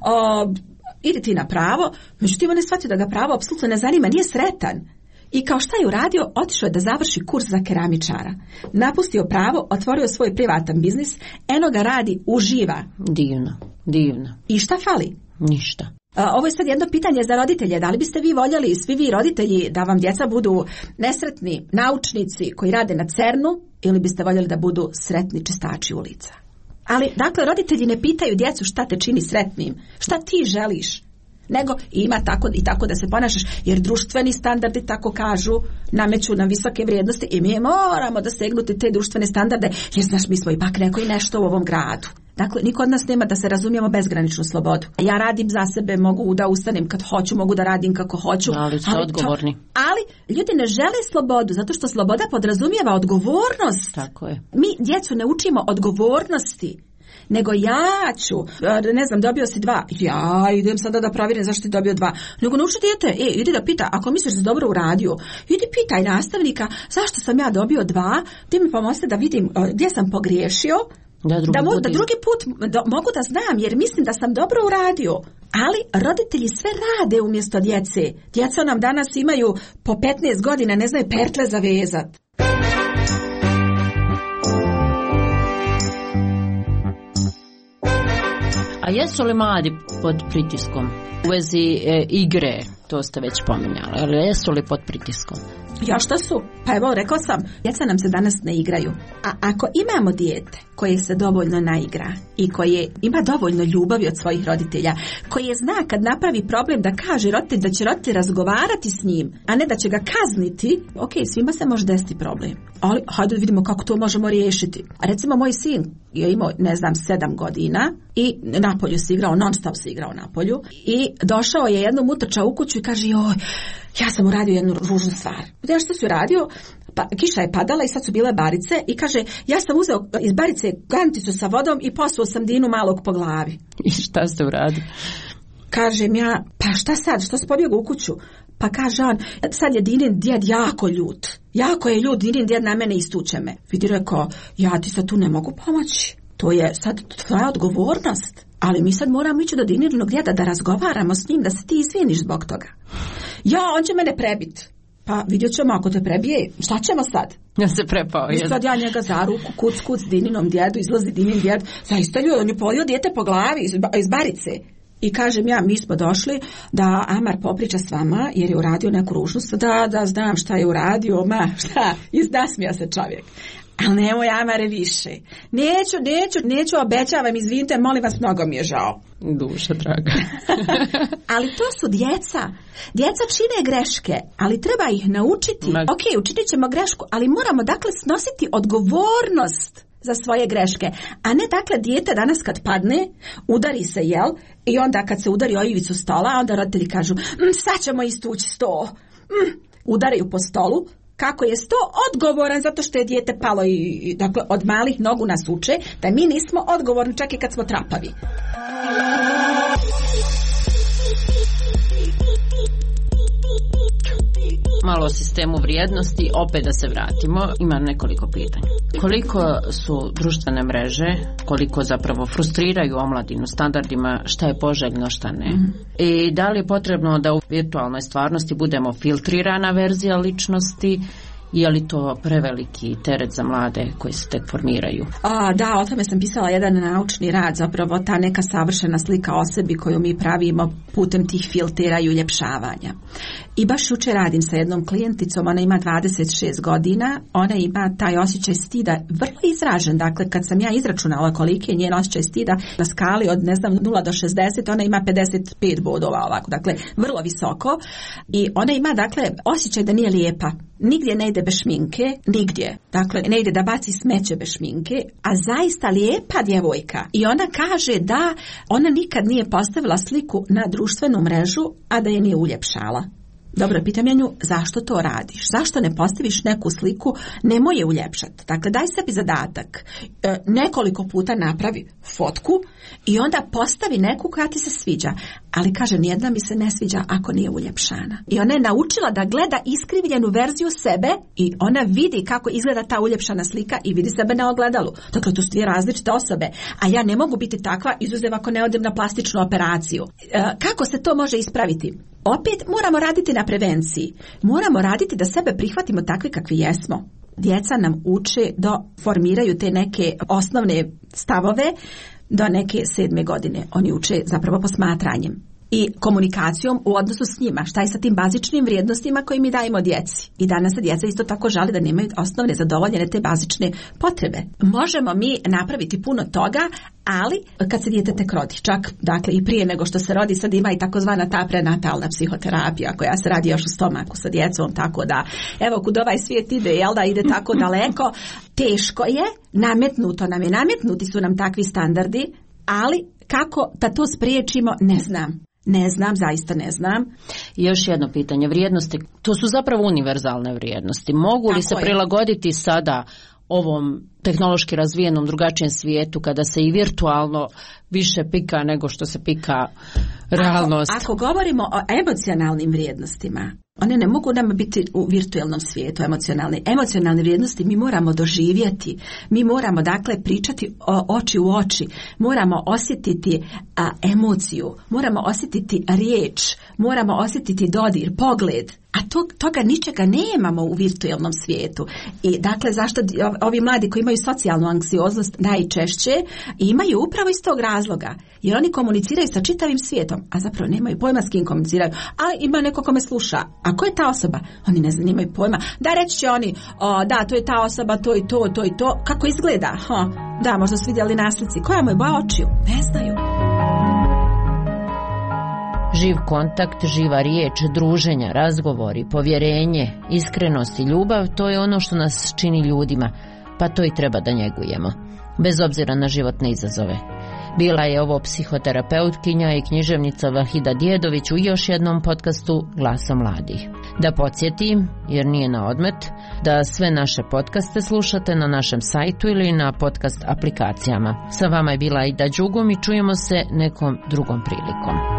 Speaker 9: idi ti na pravo. Međutim, on je shvatio da ga pravo apsolutno ne zanima, nije sretan. I kao šta je uradio, otišao je da završi kurs za keramičara. Napustio pravo, otvorio svoj privatan biznis, eno ga radi, uživa.
Speaker 3: Divno.
Speaker 9: I šta fali?
Speaker 3: Ništa.
Speaker 9: Ovo je sad jedno pitanje za roditelje. Da li biste vi voljeli, svi vi roditelji, da vam djeca budu nesretni naučnici koji rade na CERN-u ili biste voljeli da budu sretni čistači ulica? Ali, dakle, roditelji ne pitaju djecu šta te čini sretnim, šta ti želiš, nego ima tako i tako da se ponašaš, jer društveni standardi, tako kažu, nameću na visoke vrijednosti i mi moramo da segnuti te društvene standarde, jer znaš, mi smo ipak neko i nešto u ovom gradu. Dakle, niko od nas nema, da se razumijemo, bezgraničnu slobodu. Ja radim za sebe, mogu da ustanem kad hoću, mogu da radim kako hoću.
Speaker 3: Ali ste odgovorni.
Speaker 9: Ali ljudi ne žele slobodu, zato što sloboda podrazumijeva odgovornost.
Speaker 3: Tako je.
Speaker 9: Mi djecu ne učimo odgovornosti, nego ja ću, ne znam, dobio si 2, ja idem sada da provjerim zašto ti dobio 2. Nego nauči dijete, idi da pita, ako misliš da si dobro uradio, idi pitaj nastavnika zašto sam ja dobio 2, ti mi pomozite da vidim gdje sam pogriješio, da drugi put mogu da znam, jer mislim da sam dobro uradio. Ali roditelji sve rade umjesto djece. Djeca nam danas imaju po 15 godina, ne znaju pertle zavezat.
Speaker 3: A jesu li mladi pod pritiskom u vezi igre? To ste već pominjali, ali jesu li pod pritiskom?
Speaker 9: Još što su? Pa evo, rekao sam, djeca nam se danas ne igraju. A ako imamo dijete koje se dovoljno naigra i koje ima dovoljno ljubavi od svojih roditelja, koje zna kad napravi problem da kaže roditelj da će roditelj razgovarati s njim, a ne da će ga kazniti, ok, svima se može desiti problem. Ali hajde da vidimo kako to možemo riješiti. A recimo moj sin je imao, 7 godina i napolju se igrao, non stop se igrao napolju i došao je jednom, utrčao u kuću i kaže, joj, ja sam uradio jednu ružnu stvar. Znaš što si uradio? Pa, kiša je padala i sad su bile barice i kaže, ja sam uzeo iz barice kanticu sa vodom i posuo sam Dinu malog po glavi.
Speaker 3: I šta ste uradili?
Speaker 9: Kažem ja, pa šta sad, što si pobjegao u kuću? Pa kaže on, sad je Dinin djed jako ljut. Jako je ljut, Dinin djed na mene istuče me. Vidi, rekao, ja ti sad tu ne mogu pomoći. To je sad tvoja odgovornost. Ali mi sad moramo ići do Dininog djeda da razgovaramo s njim, da se ti izviniš zbog toga. Ja, on će mene prebit. Pa vidjet ćemo, ako te prebije, šta ćemo sad?
Speaker 3: Ja se prepao.
Speaker 9: I sad ja njega za ruku, kuc Dininom djedu, izlazi Dinin djed. Zaista ljud, on je polio dijete po glavi iz barice. I kažem ja, mi smo došli da Amar popriča s vama jer je uradio neku ružnost, da znam šta je uradio, šta, izdasmija se čovjek. Ali nemoj Amare više. Neću, obećavam, izvinite, molim vas, mnogo mi je žao.
Speaker 3: Duša draga.
Speaker 9: Ali to su djeca. Djeca čine greške, ali treba ih naučiti. Ok, učinit ćemo grešku, ali moramo dakle snositi odgovornost za svoje greške. A ne dakle dijete danas kad padne, udari se, jel? I onda kad se udari o ivicu stola, onda roditelji kažu, sad ćemo istući sto. Udaraju po stolu. Kako je sto odgovoran zato što je dijete palo i dakle od malih nogu nas uče da mi nismo odgovorni čak i kad smo trapavi.
Speaker 3: Malo o sistemu vrijednosti, opet da se vratimo, imam nekoliko pitanja. Koliko su društvene mreže, koliko zapravo frustriraju omladinu standardima, šta je poželjno, šta ne? I da li je potrebno da u virtualnoj stvarnosti budemo filtrirana verzija ličnosti, je li to preveliki teret za mlade koji se tek formiraju?
Speaker 9: Da, o tome sam pisala jedan naučni rad, zapravo ta neka savršena slika o sebi koju mi pravimo putem tih filtera i uljepšavanja. I baš jučer radim sa jednom klijenticom, ona ima 26 godina, ona ima taj osjećaj stida vrlo izražen, dakle kad sam ja izračunala koliki je njen osjećaj stida na skali od 0 do 60, ona ima 55 bodova ovako, dakle vrlo visoko i ona ima dakle osjećaj da nije lijepa. Nigdje ne ide bez šminke, nigdje. Dakle, ne ide da baci smeće bez šminke, a zaista lijepa djevojka. I ona kaže da ona nikad nije postavila sliku na društvenu mrežu, a da je nije uljepšala. Dobro, pitam ja nju, zašto to radiš? Zašto ne postaviš neku sliku, nemoj je uljepšati? Dakle, daj sebi zadatak. Nekoliko puta napravi fotku i onda postavi neku koja ti se sviđa. Ali kaže, nijedna mi se ne sviđa ako nije uljepšana. I ona je naučila da gleda iskrivljenu verziju sebe i ona vidi kako izgleda ta uljepšana slika i vidi sebe na ogledalu. Dakle, to su dvije različite osobe. A ja ne mogu biti takva, izuzev ako ne odem na plastičnu operaciju. Kako se to može ispraviti? Opet moramo raditi na prevenciji. Moramo raditi da sebe prihvatimo takvi kakvi jesmo. Djeca nam uče da formiraju te neke osnovne stavove do neke 7. godine. Oni uče zapravo posmatranjem i komunikacijom u odnosu s njima. Šta je sa tim bazičnim vrijednostima koje mi dajemo djeci? I danas se djeca isto tako žali da nemaju osnovne zadovoljene te bazične potrebe. Možemo mi napraviti puno toga, ali kad se dijete tek rodi, čak dakle i prije nego što se rodi, sad ima i takozvana ta prenatalna psihoterapija koja se radi još u stomaku sa djecom, tako da evo kud ovaj svijet ide, jel da ide tako daleko, teško je, nametnuti su nam takvi standardi, ali kako da to spriječimo, ne znam. Zaista ne znam.
Speaker 3: I još jedno pitanje, vrijednosti, to su zapravo univerzalne vrijednosti. Mogu li se prilagoditi sada ovom tehnološki razvijenom drugačijem svijetu kada se i virtualno više pika nego što se pika realnost?
Speaker 9: Ako govorimo o emocionalnim vrijednostima, one ne mogu nam biti u virtualnom svijetu emocionalne. Emocionalne vrijednosti mi moramo doživjeti. Mi moramo dakle pričati oči u oči. Moramo osjetiti emociju. Moramo osjetiti riječ. moramo osjetiti dodir, pogled, a toga ničega nemamo u virtualnom svijetu. I dakle, zašto ovi mladi koji imaju socijalnu anksioznost najčešće imaju upravo iz tog razloga, jer oni komuniciraju sa čitavim svijetom, a zapravo nemaju pojma s kim komuniciraju, a ima neko ko me sluša. A ko je ta osoba? Oni ne znaju, nemaju pojma. Da, reći će oni, da, to je ta osoba, to i to, to i to. Kako izgleda? Da, možda su vidjeli na slici. Koja mu je boja očiju? Ne znaju.
Speaker 7: Živ kontakt, živa riječ, druženja, razgovori, povjerenje, iskrenost i ljubav, to je ono što nas čini ljudima, pa to i treba da njegujemo, bez obzira na životne izazove. Bila je ovo psihoterapeutkinja i književnica Vahida Djedović u još jednom podcastu Glasa mladih. Da podsjetim, jer nije na odmet, da sve naše podcaste slušate na našem sajtu ili na podcast aplikacijama. Sa vama je bila Aida Đugum i čujemo se nekom drugom prilikom.